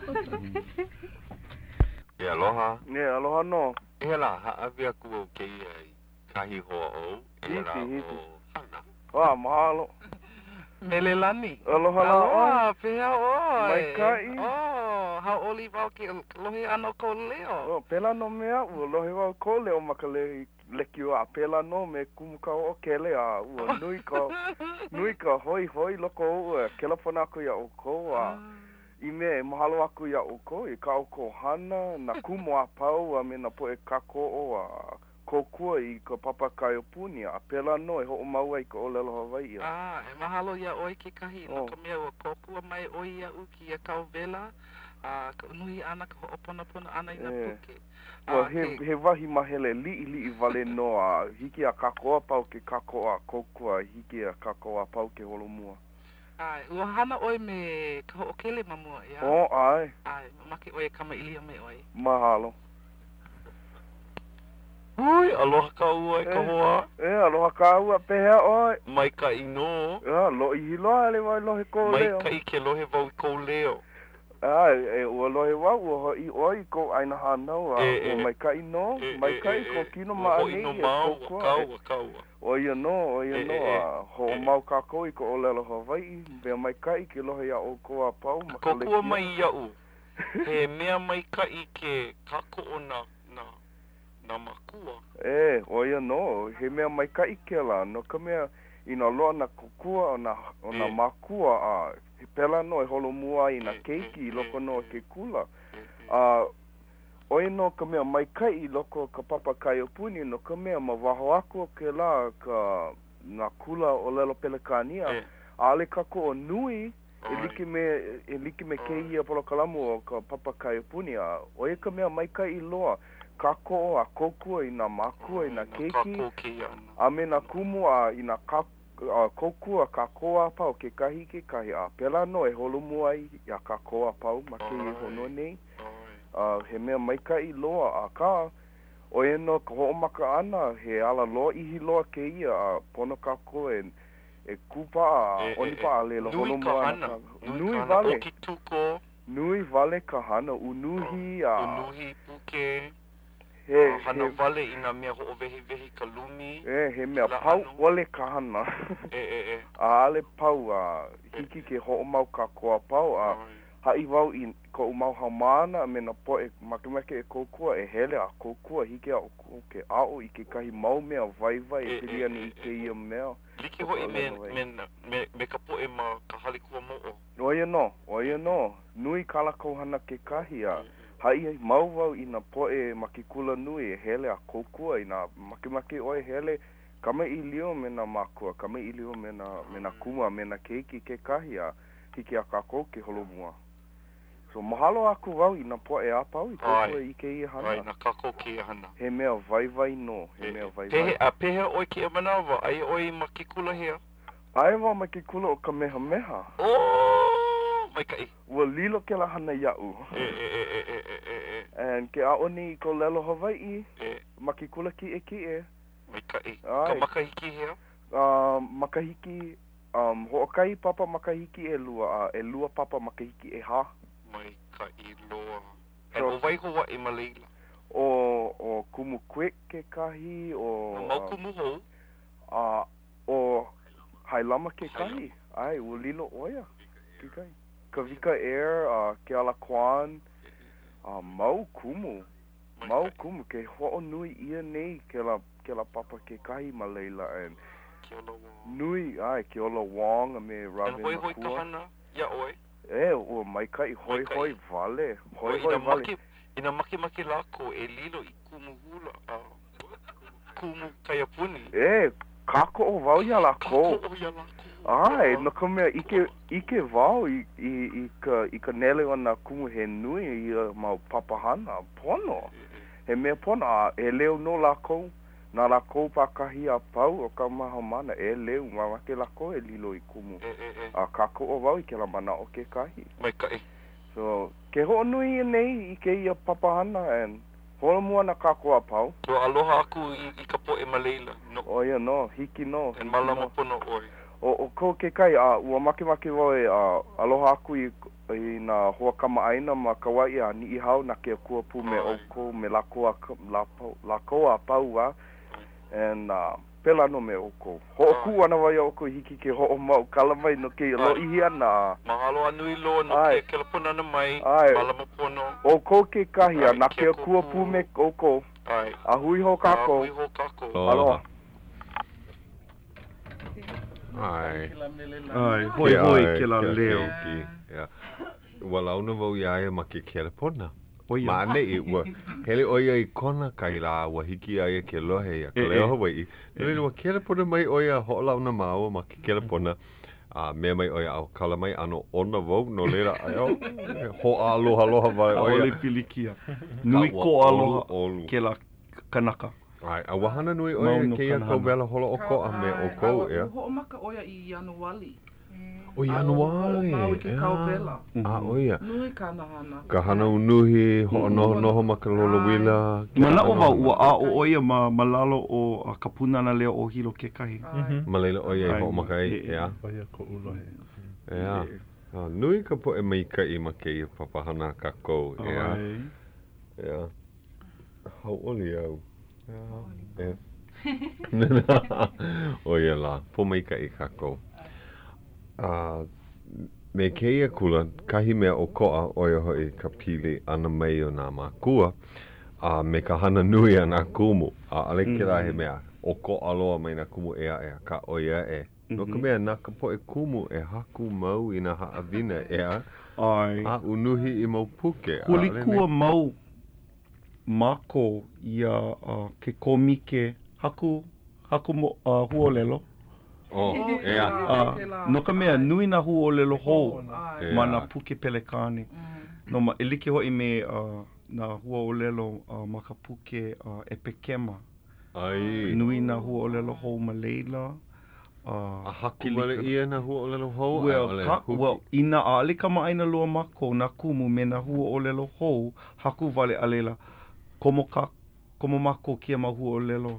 E aloha. Aloha no. E la, haawi aku o ke ia kahi hoa o. E la o hana. Mahalo. Melelani. Aloha. Pea oi. Maikai. Hau oli wau ke lohi ano ko leo. Pela no mea, ua lohi wau ko leo makale leki o a pela no me kumuka o kele a ua nui ka hoi loko ua kelapona aku ia o ko a I me mahalo aku ia o ko I ka o ko hana na kumu a pau a me na po e kako o a kokua I ka papa kai o puni a pela no e ho maua I ka o lelo Hawaii e mahalo ia oi ke kahi na ka mea ua kokua mai oi ia uki a kau vela ka unuhi ana ka ho'oponapona ana I na puke. He wahi mahele li'i vale no a hiki a kakoa pau ke kakoa kokua hiki a kakoa pau ke holomua. Ua hana oi me ka ho'okele mamua ia. Ai. Mamake oi e kama ilia me oi. Mahalo. Oi, aloha ka ua e ka hoa. Aloha ka ua pehea oi. Mai ka ino. Lo I hiloa le wai lohe ko leo. Mai ka I ke lohe wau I ko leo. Ua lohe wau, ua hoi oi ko aina hanau, ua mai kai no, mai kai ko kino maanei e kokua. Kaua. Oia no, ho mau kako I ko o lelo Hawaii, bea mai kai ke lohe ia o ko a pau. Kokua mai iau, he mea mai kai ke kako o na makua. Oia no, he mea mai kai ke la, no ka mea ina loa na kokua o na makua a he pela no e holomua I na keiki I loko no ke kula. Oi no ka mea mai kai I loko ka papa kai o puni no ka mea ma waho aku o ke la ka na kula o lelo pelekania. Ale kako o nui e like me kei ia polo kalamu o ka papa kai o puni. Oi ka mea mai kai I loa. Kako a kokua I na makua I na keiki. A me na kumu I na kokua kakoa pau ke kahi a pela no e holomua I a kakoa pau ma ke I hono nei. He mea maikai loa a ka o e no ka ho'omaka ana he ala loa ihi loa ke ia a pono kako e kupa a onipa a lelo holomua ana. Nui vale. Nui vale ka hana unuhi a unuhi puke. Hana vale ina mea ho vehi ka lumi. He mea pau ole ka hana. A ale pau a hiki ke ho mau ka koa pau a Hai wau I ko umau haumana me na po e makemake e kokua e hele a kokua hike a o ke ao I ke kahi mau mea vai e pili ani I ke ia mea. Like hoi me ka po e ma ka halikua mo o. Oia no. Nui kala kohana ke kahi a. Hai mau wau I na po e makikula nui e hele a kokua I na makemake o e hele kama I lio me na makua, kama I lio me na kuma, me na keiki ke kahi a hiki a kako ke holomua. So mahalo aku wau I na po e apau I kokua I ke ia hana. Ai, na kako ke ia hana. He mea vai no, he mea vai. Pehe oi ke manawa, ai oi makikula hea? Ai wa makikula o ka meha. Oh, mai kai. Ua lilo ke la hana iau. And ke aoni I ko lelo Hawaii, makikula ki e. Mai kai. Ka makahiki hea? Makahiki, ho'okai papa makahiki e lua papa makahiki e ha. Mai kai loa. And o wai hoa I Malayla? O kumu quick ke kahi, o... Mau kumu hou? O hailama ke kahi. Ai, ua lilo oia. Ke kahi. Kavika Air, ke ala Kwan, mau kumu. Mau kumu, ke ho'o nui ia nei ke la papa ke kahi Malayla. And nui, ai, ke ola Wong, me Raven Makua. And hoi ka hana, ia oi? Ua mai kai hoi vale. Hoi vale. Ina maki lako e lilo I kumu hula, kumu kaiapuni. Kako o wau ia lako. Kako o ia lako. Ai, no ka mea, ike wau I ka nele o na kumu he nui I mau papahana, pono. He mea pono, e leo no lako. Na lako pakahi a pau o ka maha mana, e leo, mamake lako e lilo I kumu. Kako o wau I ke la mana o ke kahi. Mai kai. So, ke ho nui nei I ke ia papahana, and hola mua na kako a pau. So, aloha aku I ka po e Malayla. No. Oia no, hiki no. And malama pono oi. O ko ke kai, ua make wai, aloha aku I na hoa kama aina ma kawai a ni I hau na ke kuapu me oko, me lakoa a pau and pela no me oko. Ho'oku ana wai oko hiki ke ho'o mau kalamai no ke lo ihi ana. Mahalo anui lo no ke kelapuna na mai, malama pono. O ko ke kahi a na ke kuapu me oko. A hui ho kako. Hui ho kako. Aloha. Ai, hoi ke la leo. Ua launa wau iaia ma ke kelepona. Ma nei ua hele oia I kona kai la ua hiki aia ke lohe ia. Ka leo Hawaii. Nele ua kelepona mai oia ho launa maua ma ke kelepona. Mea mai oia au kala mai ano ona wau no lera ai ho aloha vai oia. Ole pilikia. Nui ko aloha ke la kanaka. Ai, a wahana nui oia ke ia kau wela holo o ko a me o kou ea. Ho'o maka oia I Januari. O Januari. Mau I ke kau wela. Oia. Nui ka nahana. Ka hana unuhi, ho'o noho maka lolo wila. Mana o wau ua a o oia ma lalo o a kapuna na leo o hilo ke kahi. Ma leila oia I ho'o maka ea. Oia ko ulohe. Ea. Nui ka po e maika I ma ke ia papahana kako ea. Ea. Hau oli au. Oia la, po maika I kako. Me keia kula, kahi mea o koa oia hoi ka pili ana mai o nā mākua, me ka hana nui a nā kumu, ale ke la he mea, o ko aloa mai nā kumu ea ka oia e. No ka mea nā ka po e kumu e haku mau I nā haawina ea, a unuhi I mau puke. Huli kua mau mako ia ke komike haku mo huolelo. No ka mea nui na huolelo hou ma na puke pelekane. No ma elike hoi me na huolelo ma ka puke e pekema. Nui na huolelo hou ma leila. A haku wale ia na huolelo hou? Well, ina ale kama aina loa mako na kumu me na huolelo hou haku wale alela. Komo mako kia ma huolelo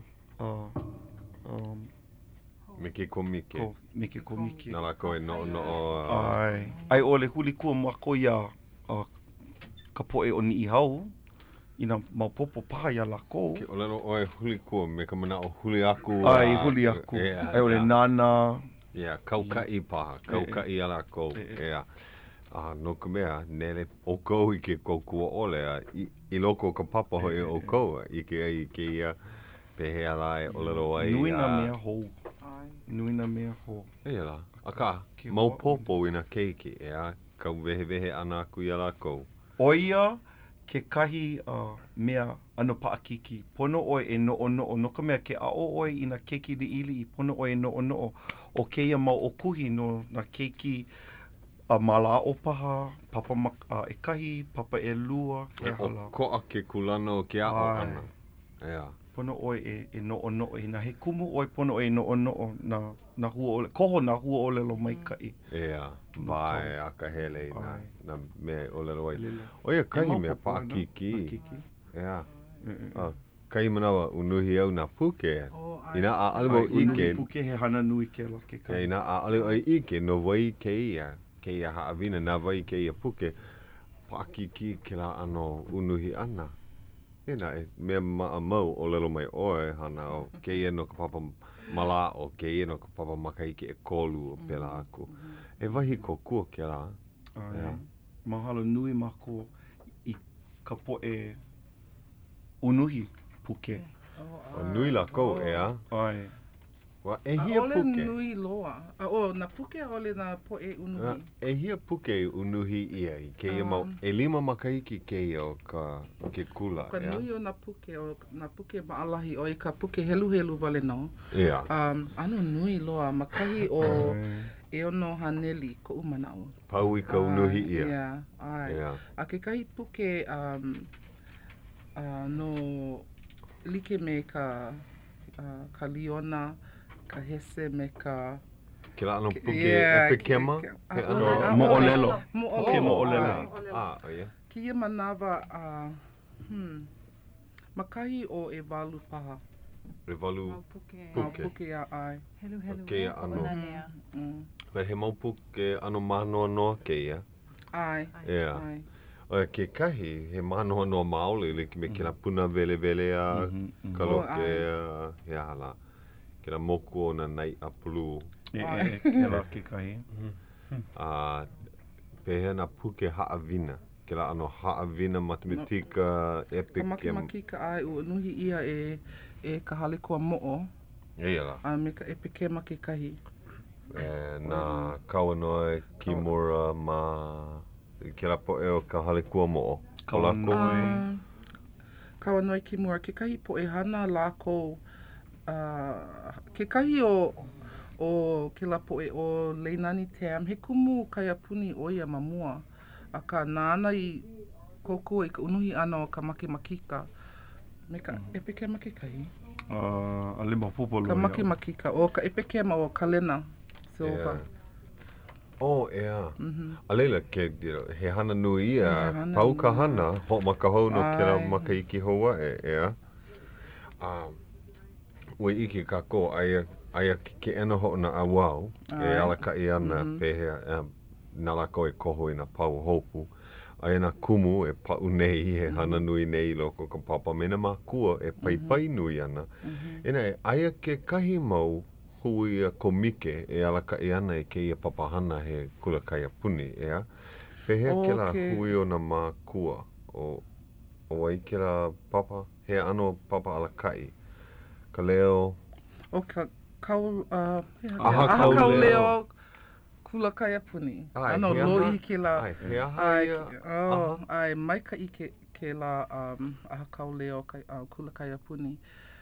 Miki komike. Miki komike. Nā la koe no. Ai ole huli kua mako ia ka poe o ni I hau. Ina maupopo paha ia lako. Ke olelo oe huli kua me ka mana o huli aku. Ai huli aku. Ai ole nana. Kaukai paha. Kaukai ala ko. No ka mea, nele o kou I ke kokua ole I loko ka papa hoi o kou I ke ai ke ia pehea lai o lero ai Nui na mea hou. Nui na mea hou. Ea la, aka, mau popo ina keiki ea, kau vehe ana aku ia lako. Oia ke kahi mea ano paakiki. Pono oi e no ka mea ke ao oi ina keiki li ili I pono oi e no o keia mau okuhi no na keiki mala o paha, papa e kahi, papa e lua, e hala. O koa ke kulana o ke ao ana. Ea. Pono oi e no ina he kumu oi pono oi no na hua ole, koho na hua ole lo mai kai. Ea, vai aka hele na mea ole lo ai. Oia kahi mea paakiki. Ea. Kai manawa unuhi au na puke. Ina a alimo ike. Puke he hana nui ke la ke kai. Ina a alimo ike no vai ke ia. Ke ia haawina na vai ke ia puke. Paakiki ke la ano unuhi ana. Ina e mea maa mau o lelo mai oe hana o ke ia no ka papa mala o ke ia no ka papa makaike e kolu o pela aku. E wahi ko kua ke la. Mahalo nui mako I ka poe unuhi puke. O nui la kou ea. Ai. Wa e hia puke. Ole nui loa. Na puke ole na poe unuhi. E hia puke unuhi ia I ke ia mau. E lima makaiki ke ia o ke kula. Ka nui o na puke maalahi o ka puke helu wale no. Ia. Ano nui loa. Makahi o e ono haneli ko umanao. Pau I ka unuhi ia. Ia. Ai. A ke kahi puke no like me ka liona, ka hese me ka... Ke la ano puke epekema? Mo'olelo. Puke mo'olelo. Oia. Ki ia manawa makahi o e walu paha. E walu puke. Puke a ai. Helu. Ke ia ano. Nea. Pero he mau puke ano manoa noa ke ia. Ai. Ia. Oia ke kahi, he manoa noa maole le me ke la puna vele a kaloke he hala. Ke la moku o na nai apulu. Ke la ke kahi. Pehe na puke haawina. Ke la ano haawina matematika epic. Ka makika ai u nuhi ia e ka hale kua mo'o. Ia la. Me ka epikema ke kahi. Na kauanoe Kimura ma ke la poe o ka hale kua mo'o. Kauanoe Kimura ke kahi poe hana lako ke kahi o ke la poe o Leinani Tam he kumu kaiapuni o ia mamua. A ka nana I koko I ka unuhi ana o ka makika. Me ka epikema ke kahi. A lima pupolo. Ka makika o ka epikema o Kalena Silva. Ea. A leila ke he hana nui ia pau ka hana ho makahau no ke la makaiki hoa ea. Ue ike ka ko aia ke ena ho na awau e alaka I ana pehea nala ko e koho I na pau hopu. Aia na kumu e pau nei he hana nui nei loko ka papa mena makua e pai nui ana. Ena e aia ke kahi mau hui a komike e alaka I ana e keia papahana he kula kaiapuni ea. Pehea ke la hui o na makua o ai ke la papa he ano papa alakai. Ka leo... O ka kau leo kula kaiapuni. Ano loi ke la... Ai maika I ke la aha kau leo kula kaiapuni.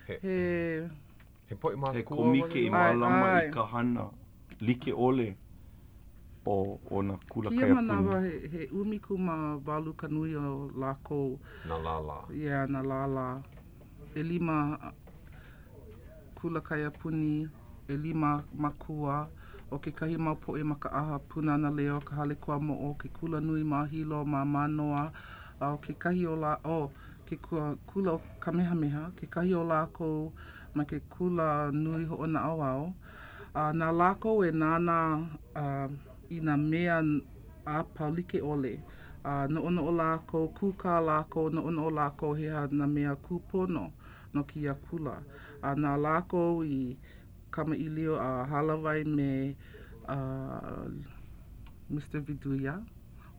He poi makua. He komike I malama I ka hana. Like ole o na kula kaiapuni. Kia manawa he umiku ma walu ka nui o lako. Na lala. Ia, na lala. E lima kula kaiapuni, e lima makua. O ke kahi mau poe maka aha punana leo ka hale kua mo'o. Ke kula nui ma hilo ma manoa. O ke kahi o la... ke kula o kamehameha. Ke kahi o lako... ma ke kula nui ho na awao. Na lako e nana I na mea a paulike ole. No ono o lako, kuka lako, no ono o lako hea na mea kupono no ki a kula. Na lako I kama I leo a halawai me Mr. Viduia.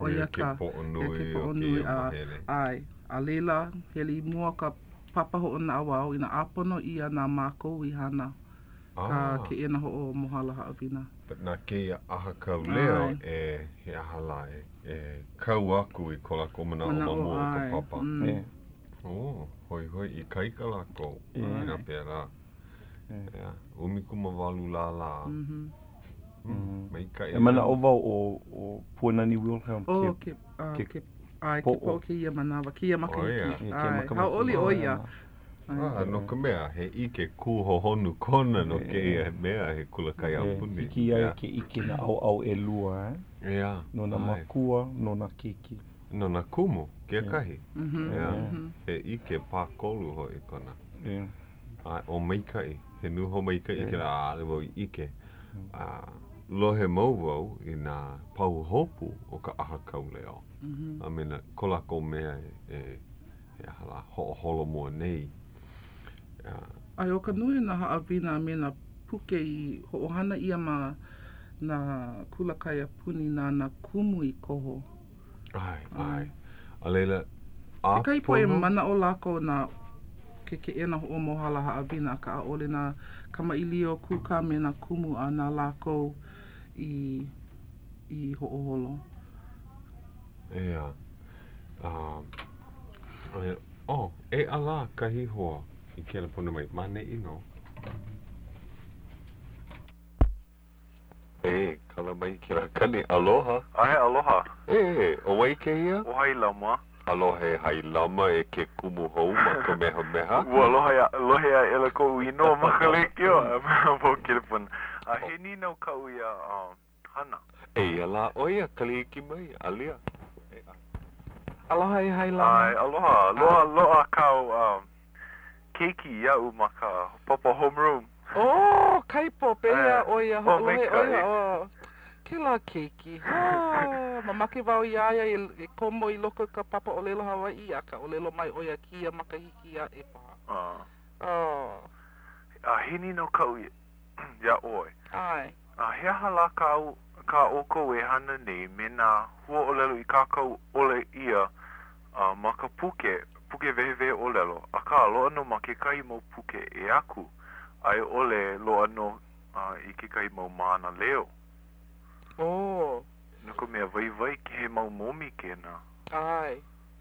o ia ka ke po nui o nui ai a leila heli mua ka papa ho na awau ina apono ia na mākou I hana ka ke ena ho o mohala haawina. But nā ke aha kau leo he aha la kau aku I kola ko mana o mamu o ka papa. Hoi I kaika lako ina pera. Umikuma walu la. Mai kai. E mana o wau o Puanani Wilhelm. Ke po ke ia manawa ke ia makaiki. Hau oli o ia. No ka mea, he ike kuho honu kona no ke mea he kula kai au puni. Hiki ai ke ike na au e lua, no na makua, no na kiki. No na kumu, kia kahi. He ike pākolu ho I kona. O meikai, he nuho meikai ke la ale wau I ike. Lohe mau wau I nā pau hopu o ka aha kau leo. A mena kolako mea he ahala holo mua nei. Ai o ka nui na haawina me na puke I hoohana ia ma na kulakaya puni na kumu I koho. Ai. A leila, a kai po e mana o lako na ke ena ho o mohala haawina ka a ole na kamailio kuka me na kumu a na lako I hooholo. E ala kahi hoa I kele puna mai mane ino. Kala mai kira kani aloha. Ai aloha. O wai ke ia? O hai lama. Aloha hai lama e ke kumu hou ma ka meha. Aloha ya ela ko ino ma ka le kio. Po kele puna. He ni no ka uia hana. Ala oia kali ki mai alia. Aloha I hai lama. Ai, aloha. Loa kau keiki iau ma ka papa homeroom. Kaipo pea oia oia. Ke la keiki. Mamake wau iaia I komo I loko ka papa o lelo Hawaii aka o lelo mai oia kia makahiki ia e paha. Hini no kau ia oi. Ai. Hea hala ka oko e hana nei me nā hua o lelo I kākau ole ia ma ka puke vehe o lelo. A ka loa no ma ke kai mau puke e aku. Ai ole loa no I ke kai mau mana leo. Nuko mea vai ke he mau momi ke na. Ai.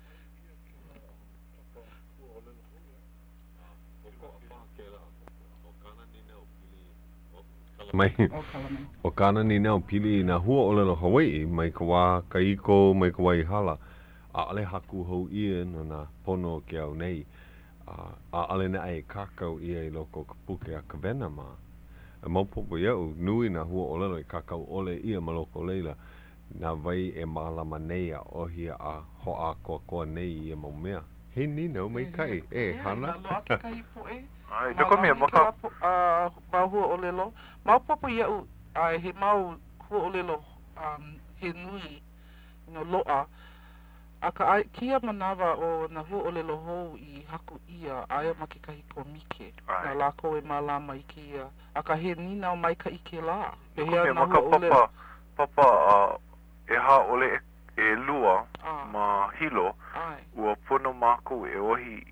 Mai o kana ni nau pili na hua o lelo Hawaii mai ka wā ka iko mai ka wai hala a ale haku hou ia no na pono ke au nei a ale na ai kakau ia I loko ka puke a ka vena ma maupopo iau nui na hua o lelo I kakau ole ia ma loko leila na vai e malama nei a ohia a hoa koa nei ia mau mea he ni nau mai kai hana Loa kai po Ai, nuko mea maka mau hua o lelo. Mau popo iau he mau hua o lelo he nui no loa. Aka kia manawa o na hua o lelo hou I haku ia aia ma ke kahi komike. Na lako e malama I kia. Aka he nina o mai ka ike la. Nuko mea maka papa e ha ole e lua ma hilo. Ua pono mako e ohi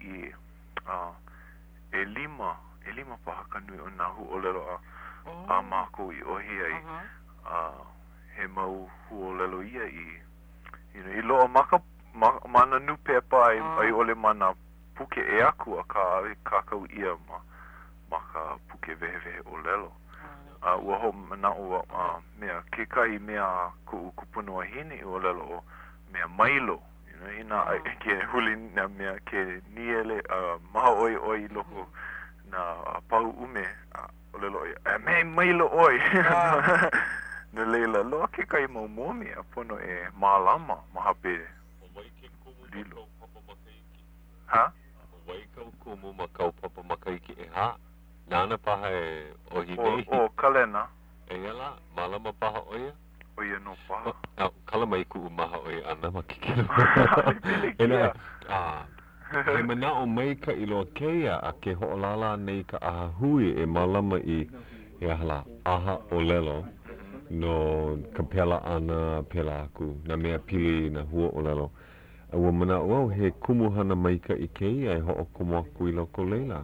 I lima paha kanui o nā hu o lelo a mako I ohi ai he mau hu o lelo ia I loa mana nupe pa ai ole mana puke e aku a ka kakau ia ma ka puke vehe o lelo ua ho mana o mea ke kai mea kupuno a hini o lelo o mea mailo ina ke huli na mea ke niele maha oi loko na pau ume o lelo me mailo oi na leila loa ke kai mau momi a pono e malama mahape lilo ha wai kau kumu ma kau papa makaiki e ha nana paha e ohi nei kalena ala malama paha oia oia no paha kala mai ku maha oia ana makikilo ena he mana o mai ka ilo keia a ke ho'olala nei ka aha hui e malama I he ahala aha o lelo no ka pela ana pela aku na mea pili na hua o lalo. A ua mana o he kumuhana maika i kei ai ho o kumu aku I loko leila.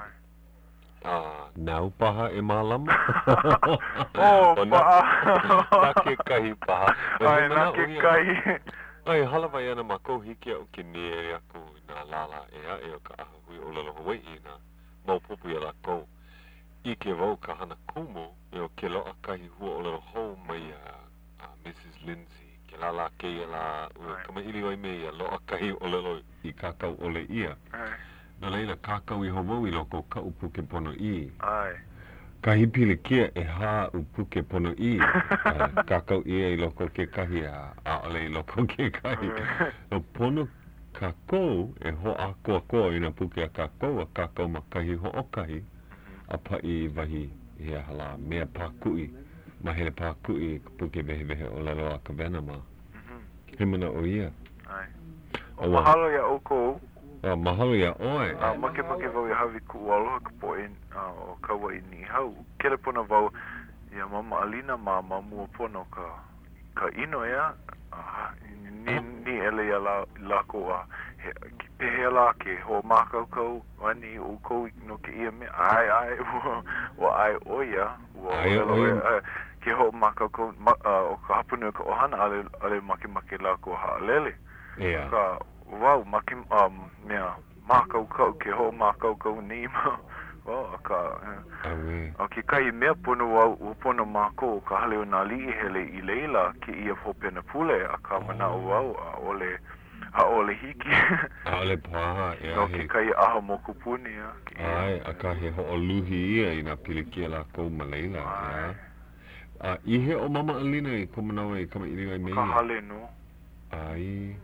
Nau paha e malama. Na ke kahi paha. Ai, na ke kahi. Ai, halawai ana mako hiki au ke nie aku na lala e a e o ka aha hui o lalo Hawaii na maupopu I lako. I ke wau ka hana kumu e o ke loa kahi hua o lalo hou mai a Mrs. Lindsay. Ke lala ke ia la ua kamaili wai me ia loa kahi o lalo I kakau ole ia. Na leila kakau I Hawaii loko ka upu ke pono I. Ka hipili kia e ha upu ke pono I. Kakau ia I loko ke kahi a ole I loko ke kahi. O pono kakau e ho a koa koa I na puke a kakau ma kahi ho o kahi. A pai wahi I a hala mea pākui. Ma hele pākui puke vehe o lalo a ka vena ma. He mana o ia. O mahalo ia o kou. Mahalo ia oe. Make wau I hawi ku aloha ka poe o kaua I ni hau. Kele pona wau ia mama Alina ma mamua pona ka ino ia. Ni ele ia lako a pehe la ke ho makau wani o kou no ke ia me ai wa ai oia. Ke ho makau o ka hapunu ka ohana ale make lako ha lele. Ka wow, mea makau ke ho makau ni ma. Wow, ka ke kai mea pono wau pono mako ka hale o nā li hele I leila ke ia hopena pule a ka mana o wau a ole hiki. A ole paha, ia. No ke kai aha mo kupuni ia. Ai, a ka he ho o luhi ia I nā pilikia la kou ma leila. I he o mama Alina I komanawa I kama iri ai mea. Ka hale no. Ai.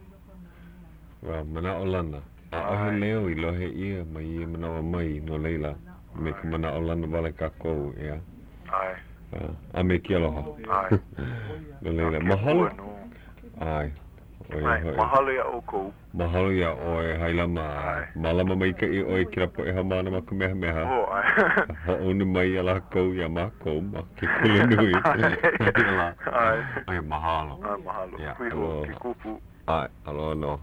Wa mana o lana. A ohe leo I lohe ia ma ia manawa mai no leila. Me ka mana o lana wale ka kou, ia. Ai. A me ki aloha. Ai. No leila. Mahalo. Ai. Mahalo ia o kou. Mahalo ia oe hailama. Malama mai ka I oe kira po e hamana ma ka meha. Ho'onu mai ala kou ia ma kou ma ke kule nui. Ai, mahalo. Mahalo. Kuiho ki kupu. Ai, aloha no.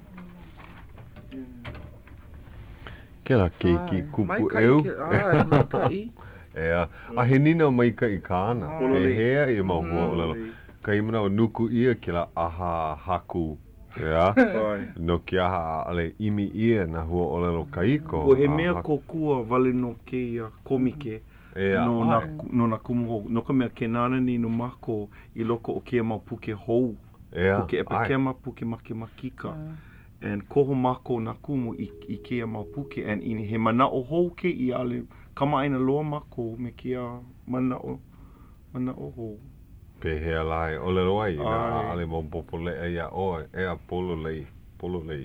Ke la keiki kupu eu. Ea, a he nina mai ka I ka ana. E hea I mahua o lalo. Ka I mana o nuku ia ke la aha haku. Ea, no ke aha ale imi ia na hua o lalo ka iko. Ko he mea kokua wale no ke ia komike. No na kumu no ka mea ke nana ni no mako I loko o ke mau puke hou. Puke epekema, puke makika. And koho mako na kumu I kia mau puke. And he mana o hou ke I ale kama aina loa mako me kia mana o hou. Pehea lai, o le roai, na ale mo popole e ia oe, e a polo lei.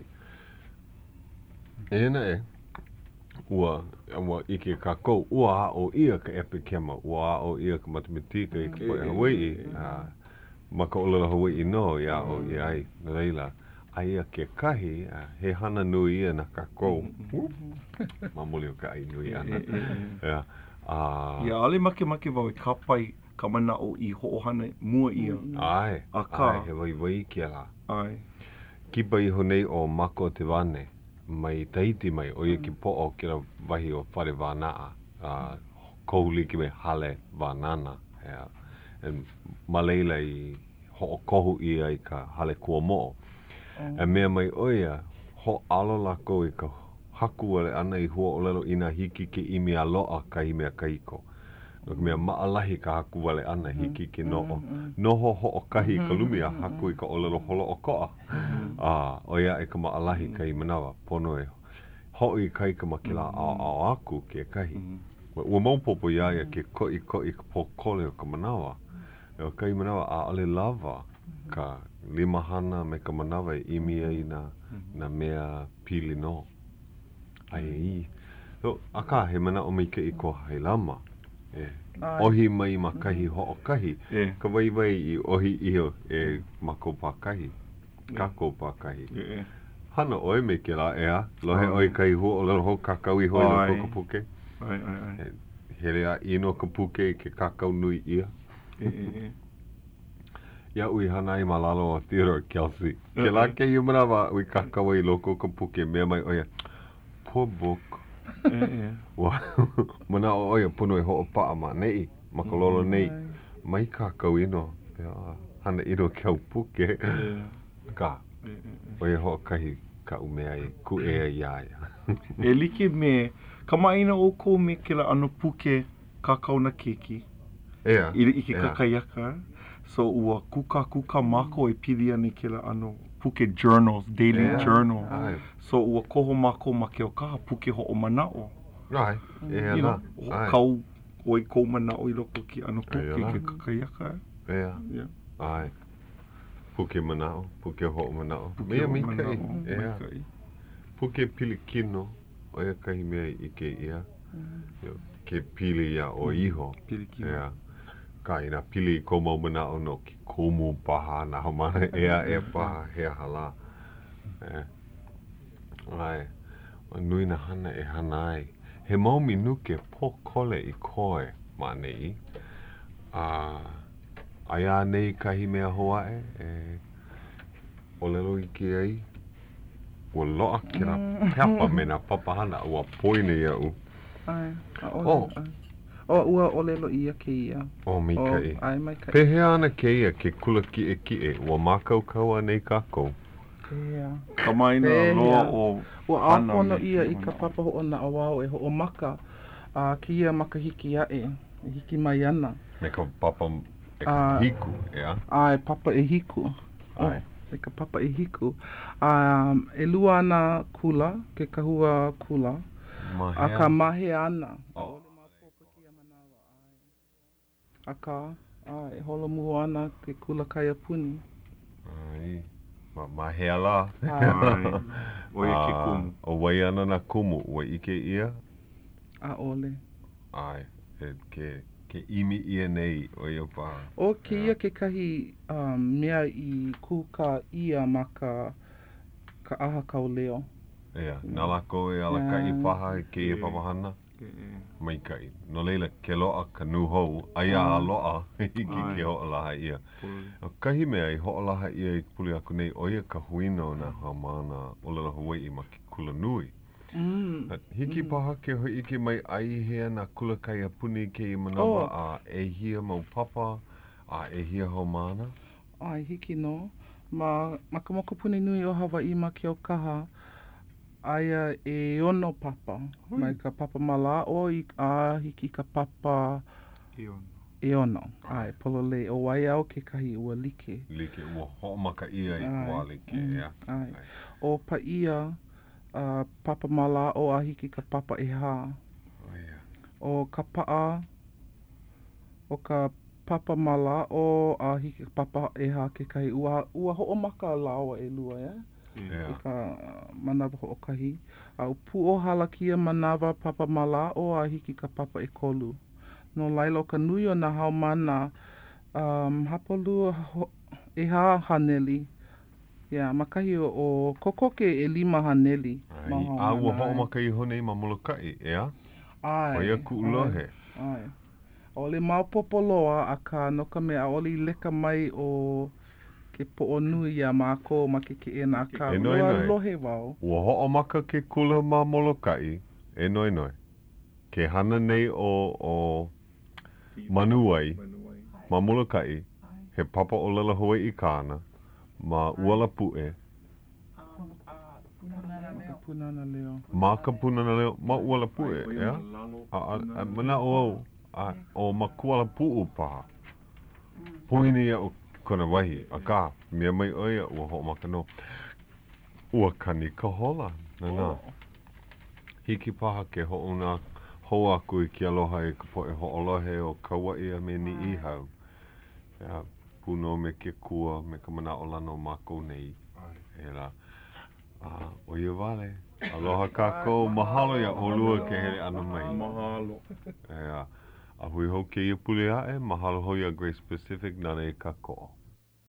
E ua ike kakou, ua o ia ka epikema, ua o ia ka matematika I ka poe Hawaii, maka o lala Hawaii no, ia o ia ai, na reila, a ia ke kahi, he hana nui ia na kakou, mamuli o ka ai nui ana. Ia, ale make wau I kapai, ka mana o I hoohana mua ia. Ai, he wai kia la. Ai. Kipa I honei o mako te wane, mai tahiti mai, o ia ki po o kira wahi o whare wānaa, kouli ki me hale wānana. Maleila I ho kohu ia I ka hale kua mo. E mea mai oia, ho alo lako I ka haku ale ana I hua o lelo ina hiki ke imi aloa ka I mea kaiko. No mea maalahi ka haku wale ana hiki ki noho. Noho ho o kahi ka lumia haku I ka olelo holo o koa. O ia e ka maalahi ka I manawa. Pono e hoi kai ka makila ao aku ke kahi. Ua maupopo ia ke koi ka pokole o ka manawa. E o ka I manawa a ale lava ka limahana me ka manawa I imia I na mea pili no. Ai I. So, aka he mana o mika I ko hailama. Ohi mai ma kahi ho kahi. Ka wai I ohi iho e mako pākahi. Kako pākahi. Hana oe me ke la ea. Lohe oi kai hua o lalo ho kakau I hoi no ka puke. Here a ino ka puke ke kakau nui ia. Ia ui hana I malalo o Theodore Kelsey. Ke la ke I manawa ui kakawa I loko ka puke mea mai oia. Poor book. Wa mana o oia puno I ho'o pa'a ma nei. Makalolo nei. Mai kakau ino. Hana ino kiau puke. Ka. Oia ho'o kahi ka umea I ku ea iaia. E like me, kamaina o ko me ke la ano puke kakao na keki. Ea. I ke kakaiaka. So ua kuka mako e pili ana ke la ano puke journals, daily journal. So ua koho mako ma ke o kaha puke ho'o manao. Ai, ea na. Kau oi kou manao I loko ki ano puke ke kakaiaka. Ea. Ai. Puke manao, puke ho'o manao. Mea mikai. Ea. Puke pili kino. Oia kahi mea I ke ia. Ke pili ia o iho. Pili kino. Ea. Ka ina pili I kou mau manao no ki kumu paha na homana ea paha hea hala. Ai. Nui na hana e hana ai. He mau minuke pokole I koe ma nei. Aia nei kahi mea hoa o lelo I ke ai. Ua loa kira peapa me na papahana ua poine ia u. Ai. Ua o lelo ia ke ia. O mikai. Ai mai kai. Pehea ana ke ia ke kula ki e. Ua makaukau anei kako. Pehea. Kamaina loa o ua apono ia I ka papa ho'o na awao e ho'o maka. Ki ia makahiki ae. E hiki mai ana. Me ka papa e hiku, ea? Ai, papa e hiku. Ai. E ka papa e hiku. E lua ana kula, ke kahua kula. A ka mahe ana. Aka, e holo mua ana ke kula kaya puni. Ai, mahe ala. Oi ke kumu. O wai ana na kumu, ua ike ia? A ole. Ai, ke imi ia nei o ia paha. O ke ia ke kahi mea I kuka ia ma ka aha kau leo. Ea, nalako e ala kai paha ke ia papahana? Mai kai. No leila ke loa ka nuhou, aia a loa, hiki ke ho'olaha ia. Kahi mea I ho'olaha ia I puli aku nei, oia ka huino na hamana o lala Hawaii ma ki kula nui. Hiki paha ke hoi ike mai ai hea na kula kai a puni ke I manawa a e hia mau papa, a e hia hau mana? Ai, hiki no. Ma ka moko puni nui o Hawaii ma ke o kaha, aia e ono papa. Mai ka papa mala o a hiki ka papa e ono. Ai, polole o wai au ke kahi ua like. Like, ua ho'omaka ia I kua like, ea. Ai. O pa ia, papa mala o a hiki ka papa e ha. O ka paa, o ka papa mala o a hiki ka papa e ha ke kahi ua ho'omaka lawa e lua, ea? I ka manawa ho'okahi. Au pu o halakia manawa papa mala o a hiki ka papa e kolu. No laila o ka nui o na haumana, hapolua e ha haneli. Ia, makahi o kokoke e 5 haneli. A ua ho'omaka I honei ma Molokai, ea? Ai. O ia ku'ulohe. Ai. O le maupopo loa a ka no ka mea o li leka mai o ke po'o nui a mako ma ke e na ka loa lohe wau. Ua ho'omaka ke kula ma Molokai, e noi. Ke hana nei o manuai ma Molokai, he papa o lala Hawaii kāna, ma uala pu'e. Punana leo. Ma ka punana leo, ma uala pu'e, ea? Mana o makuala pu'u paha. Puini ia o kona wahi, a ka, mea mai oia ua ho'omaka no. Ua kani ka hola, nana. Hiki paha ke ho'ona hou aku I ki aloha ka po'e ho'olohe o Kauai a me ni I hau. Puno me ke kua, me ka mana o lano mako nei. Hela. O ia vale. Aloha kako, mahalo ia olua ke hele ana mai. Mahalo. A hui hou ke ia puli ae, mahalo hoi a Grace Pacific nana I kako.